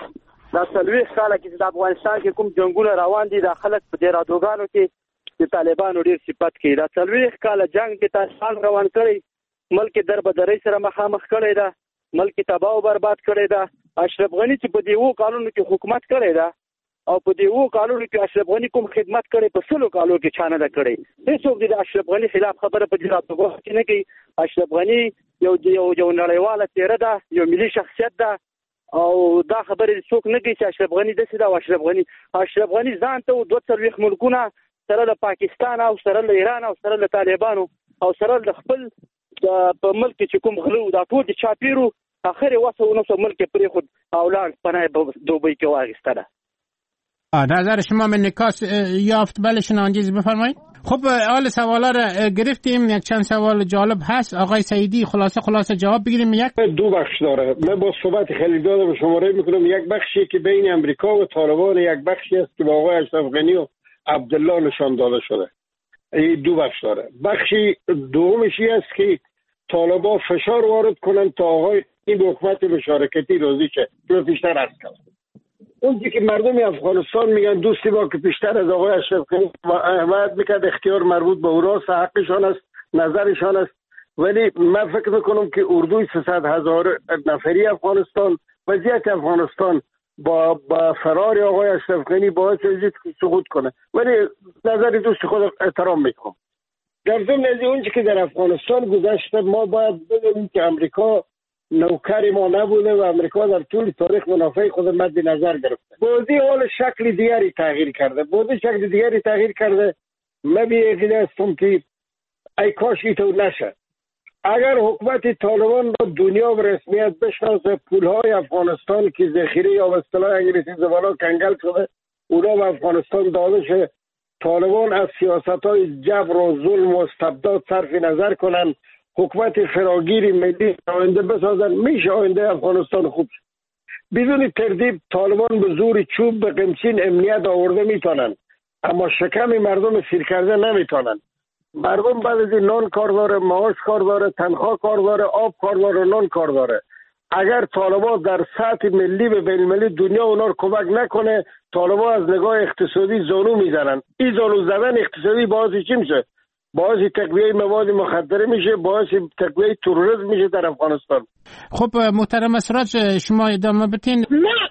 د سلوي خاله کې د افغانستان کې کوم جنگونه روان دي د خلک په ډیر ادوګانو کې د طالبانو ډیر صفات کې د سلوي خاله جنگ کې تاسو روان کړی ملک دربدرۍ سره مخامخ کړی دا ملک تباہ او برباد کړی دا. اشرف غنی چې په دیو قانونو کې حکومت کړی دا او په دیو قانونو کې اشرف غنی کوم خدمت کړي په سلو کالو کې چانه دا کړی. هیڅوک د اشرف غنی خلاف خبره په جرأت وګوري نه کوي. اشرف غنی یو نړیواله تیره ده، یو ملي شخصیت ده او دا خبره څوک نه کوي چې اشرف غنی دسه دا. اشرف غنی ځان ته 240 ملکونه سره د پاکستان او سره د ایران او سره د طالبانو او سره د خپل په ملک چې کوم غلو دا ټول د چاپیرو اخر واسه ملک پرې خود اولاد پناه دوبۍ کې واغسته ده. نظر شما من نکاس یافت. بله شنونده بفرمایید. خب حال سوالا را گرفتیم، یک چند سوال جالب هست. آقای سعیدی خلاصه جواب بگیریم. یک دو بخش داره. من با صحبت خیلی دادم شماره میکنم. یک بخشی که بین امریکا و طالبان، یک بخشی است که با آقای اشرف غنی و عبدالله نشان داده شده. این دو بخش داره. بخشی دومشی است که طالبان فشار وارد کنن تا آقای این به حکومت مشارکتی راضی شه. رو بیشتر عرض کردم. اونجی که مردم افغانستان میگن دوستی با که بیشتر از آقای اشرف غنی حمایت میکرد، اختیار مربوط به او راست، حقشان است، نظرشان است. ولی من فکر میکنم که اردوی 300,000 نفری افغانستان، وضعیت افغانستان با فرار آقای اشرف غنی باعث شد که سقوط کنه. ولی نظر دوست خود احترام میکنم. در ضمن از اونچه که در افغانستان گذشته ما باید بدونیم که امریکا نوکر ما نبوده و امریکا در طول تاریخ منافع خود مد نظر گرفته. بازی حال شکل دیگری تغییر کرده. من به یقین هستم که ای کاش اینطور نشه. اگر حکومت طالبان را دنیا به رسمیت بشناسه، پولهای افغانستان که ذخیره یا به اصطلاح انگلیسی زبانا کنگل شده اونا به افغانستان داده شه، طالبان از سیاست‌های جبر و ظلم و استبداد صرف نظر کنن، حکومت فراگیر ملی آینده بسازن، میشه آینده افغانستان خوب شد. بدون تردید طالبان به زور چوب به قمچین امنیت آورده میتونن، اما شکم مردم سیر کرده نمیتونن. مردم بعد از این نان کار داره، معاش کار داره، تنخواه کار داره، آب کار داره، نان کار داره. اگر طالبان در سطح ملی به بین المللی دنیا اونا رو کمک نکنه، طالبان از نگاه اقتصادی زانو میزنن. این زانو زدن اقتصادی باعث چی میشه؟ باعث تقویه مواد مخدره میشه، باعث تقویه تروریسم میشه در افغانستان. خب محترم سراج شما ادامه بدین.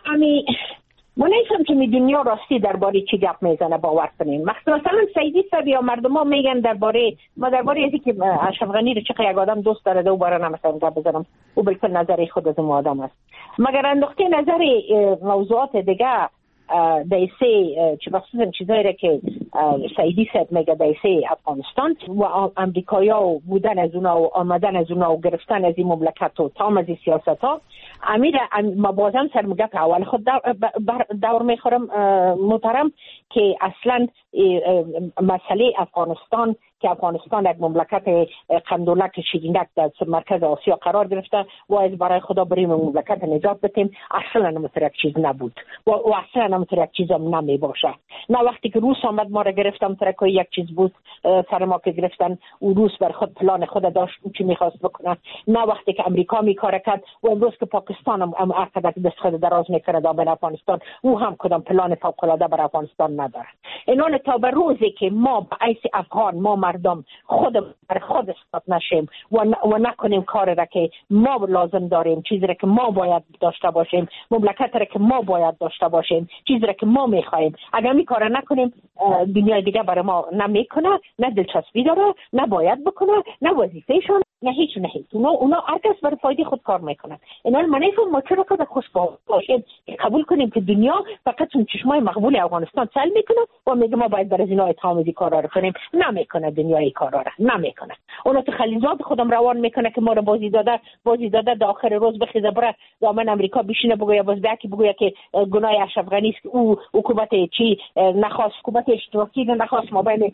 ما نیستم که دنیا راستی درباره چی گپ میزنه باور کنین. مثلا سعیدی صاحب یا مردم ها میگن درباره ازی که اشرف غنی رو چقدر یک آدم دوست داره دو باره نمیتونم گپ بزنم، او بالکل نظر خود از اون آدم است. مگر انداخته نظر موضوعات دیگه دایسه چه بخصوصا چیزایی که سعیدی صاحب میگه دایسه افغانستان و امریکایا بودن از اونا و آمدن از اونا و گرفتن از این مملکت و تام از این سیاست ها، امیر ما بازم سر مگه اول خود دور میخورم محترم که اصلا مسئله افغانستان که افغانستان یک مملکت قندولک شیرینک در مرکز آسیا قرار گرفته و از برای خدا بریم مملکت نجات بدیم، اصلا نمیتونه یک چیز نبود و اصلا نمیتونه یک چیز هم نمی باشه. نه وقتی که روس آمد ما را گرفتم ترک یک چیز بود سر ما که گرفتن و روس بر خود پلان خود داشت او چی میخواست بکنه، نه وقتی که امریکا میکاره کرد و امروز که پاکستان هم عقد دست خود دراز میکنه در افغانستان، او هم کدام پلان فوق العاده بر افغانستان نداره. اینان تا به روزی که ما به عیس افغان ما مردم خود بر خود استاد نشیم و نکنیم کار را که ما لازم داریم، چیزی را که ما باید داشته باشیم، مملکت را که ما باید داشته باشیم، چیزی را که ما میخوایم، اگر می کار نکنیم دنیای دیگه برای ما نمیکنه، نه دلچسبی داره، نه باید بکنه، نه وظیفه‌شون، نه هیچ. اونا هر کس برای فایده خود کار میکنن. اینا منیفون ما چرا که خوش باشیم قبول کنیم که دنیا فقط اون چشمای مقبول افغانستان سل میکنه و میگه ما باید برای اینا اتهام کارا رو کنیم. نمیکنه دنیای کارا رو نمیکنه. اونا تو خلیزات خودم روان میکنه که ما رو بازی داده در آخر روز بخیزه بره دامن امریکا بشینه بگویا باز بیاکی بگویا که گناه اشرف غنی است که او حکومت چی نخواست، حکومت اشتراکی نخواست ما بین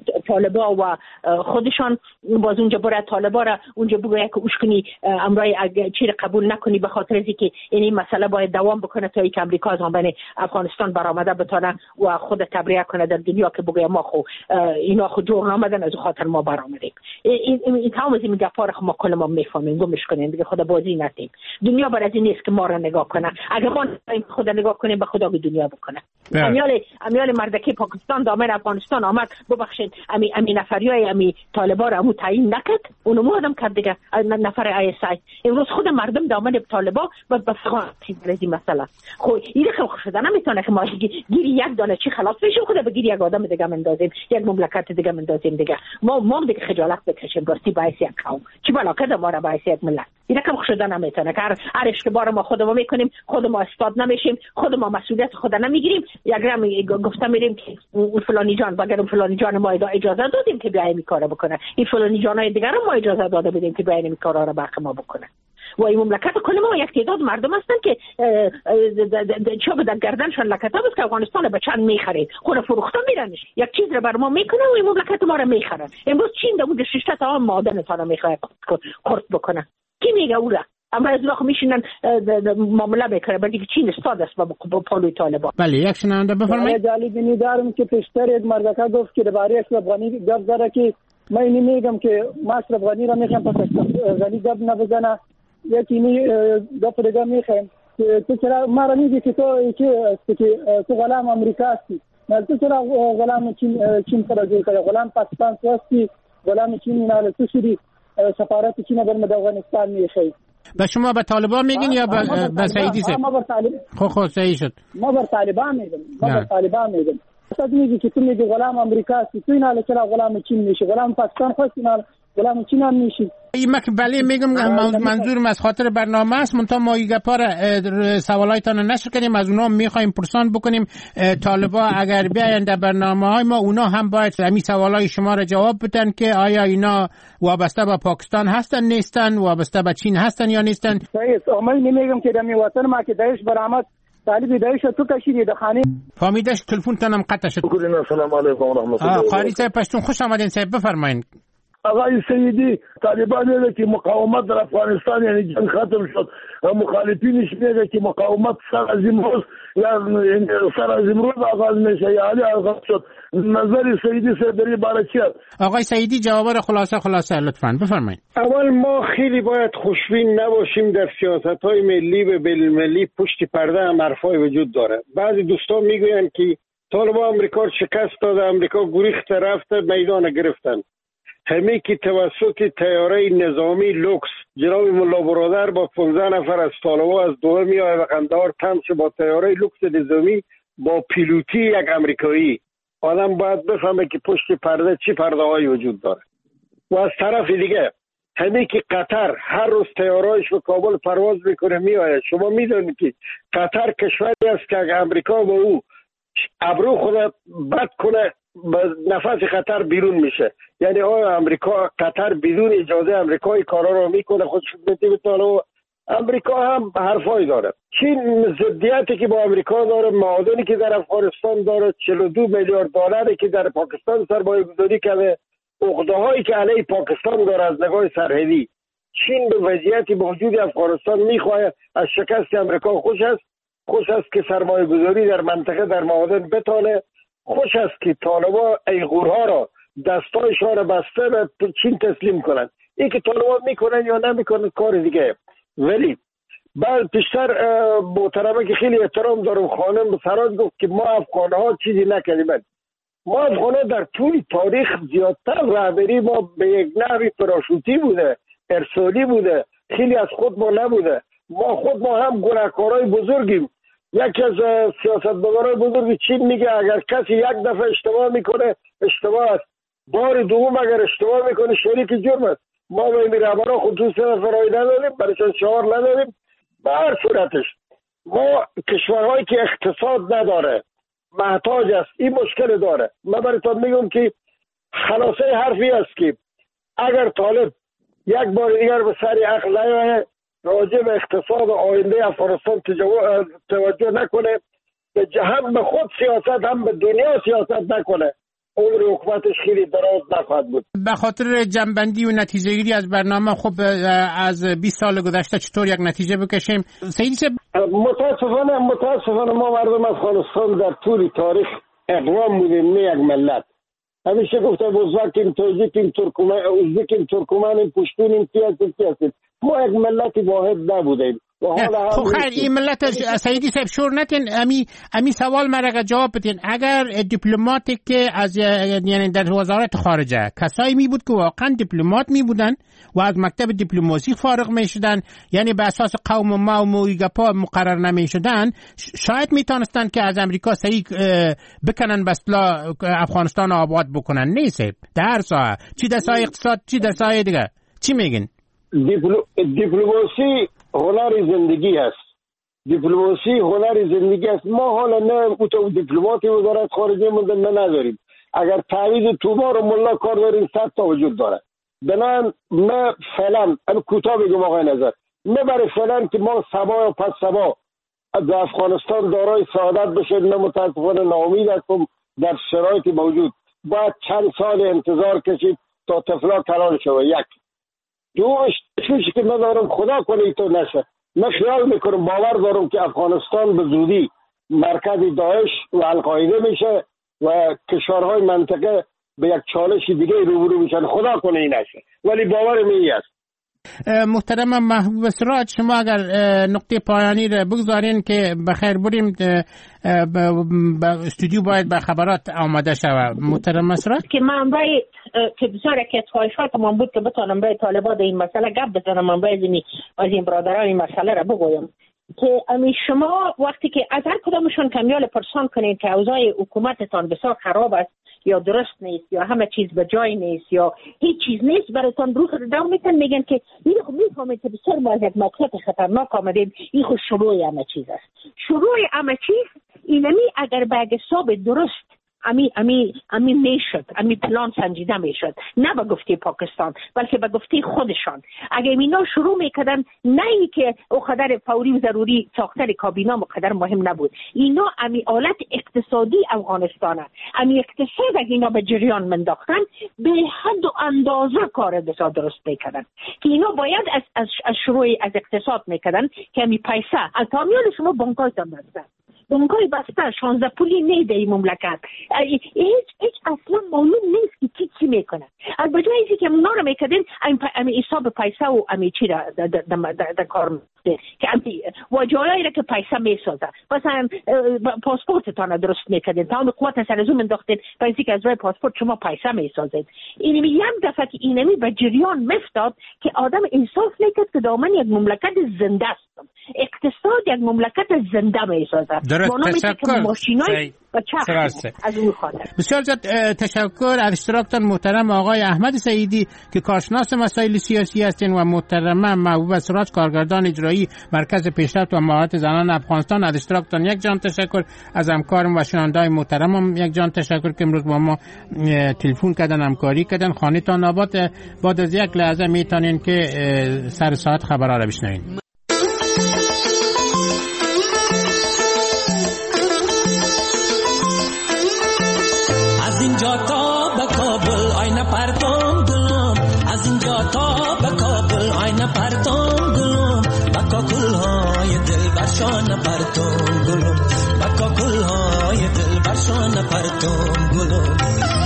طالبا و خودشان، باز اونجا بره طالبا را اونجا بگویا که اشکنی امرای چی قبول نکنی به خاطر از اینکه این مسئله باید دوام بکنه تا اینکه امریکا از بین افغانستان برآمده بتونه و خود تبرئه کنه در دنیا که بگه ما خو اینا خود جور نامدن از خاطر ما برآمدیم. این تمام از این گپا ما کل ما میفهمیم گمش کنیم دیگه، خدا بازی نتیم. دنیا بر از این نیست که ما را نگاه کنه، اگه ما خدا نگاه کنیم به خدا که دنیا بکنه. امیال مردکی پاکستان دامن افغانستان آمد ببخشید امی نفریای امی طالبا را تعیین نکرد، اونو ما آدم کرد دیگه نفر ISI. امروز خود مردم دامن طالبا و بفقان این مسئله خو این خو شده نمیتونه که ما گیری یک دانه چی خلاص بشیم خود به گیری یک آدم دیگه مندازیم، یک مملکت دیگه مندازیم دیگه. ما دیگه خجالت بکشیم راستی باعث یک قوم چی بلاکه ما را باعث یک ملت. این خو شده نمیتونه که هر اشتباه ما خودمون میکنیم، خود ما استاد نمیشیم، خود ما مسئولیت خود نمیگیریم. یک گفته میریم که فلانی جان بگم فلانی جان ما اجازه دادیم که بیایم این کارو بکنه، این فلانی جانای دیگه رو ما اجازه داده بودیم که بیایم این کارا رو برق ما بکنه. و این مملکت کل ما یک تعداد مردم هستن که چوب در گردنشان لکتاب است که افغانستان به چند میخرید، خود فروخته میرنش، یک چیز رو بر ما میکنه و این مملکت ما رو میخرن. امروز چین در بود شش تا معادن تا میخواد خرد بکنه. کی میگه اولا؟ اما از وقت میشینن معامله میکنه بعد که چین استاد است با پالوی طالبان. بله یک شنونده بفرمایید. جالبی دارم که پیشتر یک مردکه گفت که درباره اشرف غنی گپ زده که من نمیگم که ما اشرف غنی را میخوام پس غنی گپ نبزنه، یکی گپ دیگه میخوام که تو چرا ما را میگی که تو غلام امریکا هستی، نه تو چرا غلام چین سره جوړ کړی، غلام پاکستان هستی، غلام چین نه تو شدی سفارت چین در افغانستان میخوای. و شما به طالبان میگین یا به سعیدی سه؟ ما به طالبان. خب صحیح شد. ما به طالبان میگم. اصلا میگی که تو میگی غلام امریکا هستی، تو اینا چرا غلام چین میشی؟ غلام پاکستان خواستی نه غلام چین هم میشی. بله میگم منظورم از خاطر برنامه است، منتها ما این گپا را سوالایتان نشر کنیم، از اونا میخوایم پرسان بکنیم. طالبا اگر بیاین در برنامه‌های ما اونا هم باید همین سوالای شما را جواب بدن که آیا اینا وابسته به پاکستان هستن نیستن، وابسته به چین هستن یا نیستن. صحیح. من نمیگم که در می وطن ما که داعش برآمد طالب داعش تو کشیدی د خانه فامیدش تلفنتون هم قطع شد. السلام علیکم و رحمت الله. قاری صاحب پشتون خوش آمدین صاحب بفرمایید. آقای سیدی طالبان میگه که مقاومت در افغانستان یعنی جنگ ختم شد، مخالفینش میگه که مقاومت سر از امروز آغاز میشه یعنی آغاز شد. نظر سیدی سیدی برای چی؟ آقای سیدی جواب را خلاصه لطفاً بفرمایید. اول ما خیلی باید خوشبین نباشیم در سیاست‌های ملی و بین‌المللی پشت پرده هم حرفای وجود داره. بعضی دوستان میگویند که طالبان آمریکا شکست داده، آمریکا گریخت رفت میدان گرفتن. همه که توسط تیاره نظامی لوکس جناب ملا برادر با 15 نفر از طالبان از دوره میاد و قندهار تمشه با تیاره لوکس نظامی با پیلوتی یک امریکایی. آدم باید بفهمه که پشت پرده چی پرده های وجود داره. و از طرف دیگه همه که قطر هر روز تیارهایش به کابل پرواز میکنه میآید. شما میدونید که قطر کشوری است که امریکا با او ابرو خود بد کنه نفس خطر بیرون میشه. یعنی امریکا قطر بدون اجازه امریکایی کارا رو میکنه، خودش میتونه بتونه. امریکا هم حرفایی داره. چین ضدیتی که با امریکا داره، معادنی که در افغانستان داره، 42 میلیارد دلاری که در پاکستان سرمایه گذاری کرده، عقده‌هایی که علیه پاکستان داره از نگاه سرحدی، چین به وضعیت موجود افغانستان میخواهد از شکست امریکا خوش است که سرمایه گذاری در منطقه در معادن بتانه، خوش است که طالبان ایغورها را دستایشان را بسته به چین تسلیم کنند. این که طالبان میکنن یا نمیکنن کار دیگه. ولی بعد پیشتر محترمه که خیلی احترام دارم خانم سراج گفت که ما افغانها چیزی نکردیم. ما افغانها در طول تاریخ زیادتر رهبری ما به یک نحوی پراشوتی بوده، ارسالی بوده، خیلی از خود ما نبوده. ما هم گناهکارای بزرگیم. یکی از سیاستمدارای بزرگ چین میگه اگر کسی یک دفعه اشتباه میکنه اشتباه است، بار دوم اگر اشتباه میکنه شریک جرم است. ما به این رهبرا خصوص فرای نداریم، برایشان شعار نداریم. به هر صورتش ما کشورهایی که اقتصاد نداره محتاج است، این مشکل داره. من براتون میگم که خلاصه حرفی است که اگر طالب یک بار دیگر به سر عقل نیاید، راجع به اقتصاد و آینده افغانستان توجه نکنه، هم به خود سیاست هم به دنیا سیاست نکنه، عمر حکومتش خیلی دراز نخواهد بود. به خاطر جنبندی و نتیجه گیری از برنامه خب از 20 سال گذشته چطور یک نتیجه بکشیم؟ سیدی متاسفانه ما مردم افغانستان در طول تاریخ اقوام بودیم، نه یک ملت. همیشه گفتم ازبکیم، تاجیکیم، ترکمنیم، پشتونیم، کی هستیم. ما یک ملت واحد نبودیم. خب خیر این ملت سیدی صاحب شور نتین امی سوال مرا جواب بدین. اگر دیپلماتی که از یعنی در وزارت خارجه کسایی می بود که واقعا دیپلمات می بودن و از مکتب دیپلماسی فارغ می شدن، یعنی به اساس قوم ما و مویگپا مقرر نمی شدن، شاید می تانستن که از امریکا صحیح بکنن به اصطلاح افغانستان آباد بکنن. نیست در ساحه چی در ساحه اقتصاد چی در ساحه دیگه چی میگین؟ دیپلماسی هنر زندگی است. دیپلماسی هنر زندگی است. ما حالا نه دیپلماتی وزارت خارجه مونده نه نداریم. اگر تعویض تومار و ملا کار داریم 100 تا وجود داره. بنابراین ما فعلا کوتاه بگم آقای نظر، نه برای فعلا که ما سبا و پس سبا در افغانستان دارای سعادت بشه، نه متاسفانه ناامید هستم در شرایط موجود. باید چند سال انتظار کشید تا طفلا کلان شود. یک دوش چیزی که ندارم خدا کنه ای تو نشه. من خیال میکنم باور دارم که افغانستان به زودی مرکز داعش و القاعده میشه و کشورهای منطقه به یک چالش دیگه روبرو میشن. خدا کنه این نشه، ولی باورم این است. محترم محبوب سراج، شما اگر نقطه پایانی را بگذارین که بخیر بریم، استودیو باید به خبرات آماده شود. محترم سراج که من باید که بسیار که خواهشات من بود که بتانم برای طالبان این مسئله گپ بزنم، من باید از این برادران این مسئله را بگویم که شما وقتی که از هر کدامشون کمیال پرسان کنید که اوضاع حکومتتان بسیار خراب است یا درست نیست یا همه چیز به جای نیست یا هیچ چیز نیست، براتون روح داو میتن میگن که این خب میفهمید که بسیار ما از یک موقعیت خطرناک آمدیم، این خود شروع همه چیز است. شروع همه چیز اینمی اگر به حساب درست امی میشد، امی پلان سنجیده میشد، نه به گفته پاکستان بلکه به گفته خودشان. اگر اینا شروع میکردن، نه ای که او قدر فوری و ضروری ساختن کابینه مقدر مهم نبود، اینا امی آلت اقتصادی افغانستانه، امی اقتصاد اگر اینا به جریان منداختن به حد و اندازه کار بسیار درست میکردن که اینا باید از شروع از اقتصاد میکردن که امی پیسه از تامیان شما بانکایتان بستن، بانکای بسته 16 پولی نیده این مملکت، هیچ اصلا معلوم نیست که چی میکنه. از بجای اینکه که اونا رو میکردین امی حساب پیسه و امی چی در کار میکنه که امی واجهایی را که پیسه میسازه، مثلا پاسپورتتان درست میکردین تا اون قوت سرزوم انداختین پیسی که از روی پاسپورت شما پیسه میسازید. اینمی یک دفعه که اینمی به جریان مفتاد که آدم انصاف میکرد که دامن یک مملکت زنده است، اقتصاد یک مملکت زنده میسازه. تشکر. بسیار زیاد تشکر از اشتراکتان محترم آقای احمد سعیدی که کارشناس مسائل سیاسی هستین و محترمه محبوب سراج کارگردان اجرایی مرکز پیشرفت و مهارت زنان افغانستان. از اشتراکتان یک جان تشکر، از همکارم و شنونده‌های محترمم یک جان تشکر که امروز با ما تلفن کردن، همکاری کردن. خانه‌تان آباد. بعد از یک لحظه میتونین که سر ساعت خبرها را بشنوین. اینجا تا به کابل آینه پرتو برشان پرتم گلم بکا گلهای دل برشان پرتم گلم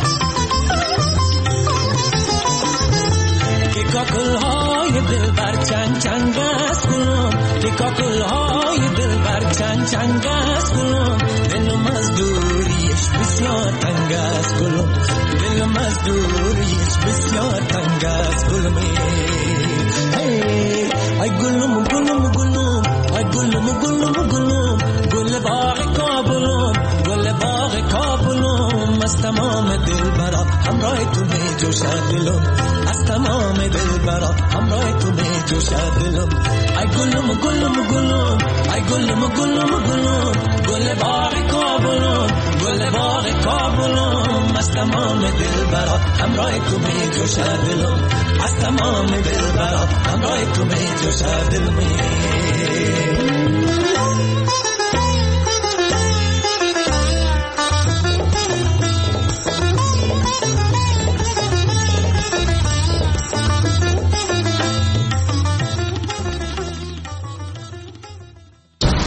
که کاکلهای دل بر چنگ چنگ است گلم که کاکلهای دل بر چنگ چنگ است گلم دلم از دوریش بسیار تنگ است گلم دلم از دوریش بسیار تنگ است گلم ای گلم گلم گلم ای گلم گلم گلم گل باغ کابلم گل باغ کابلم از تمام دل برا همراه تو می جوشد دلم از تمام دل برا همراه تو می جوشد دلم ای گلم گلم گلم ای گلم گلم گلم گل باغ کابلم گل باغ کابلم از تمام دل برا همراه تو می جوشد دلم از تمام دل برا همراه تو می جوشد دلم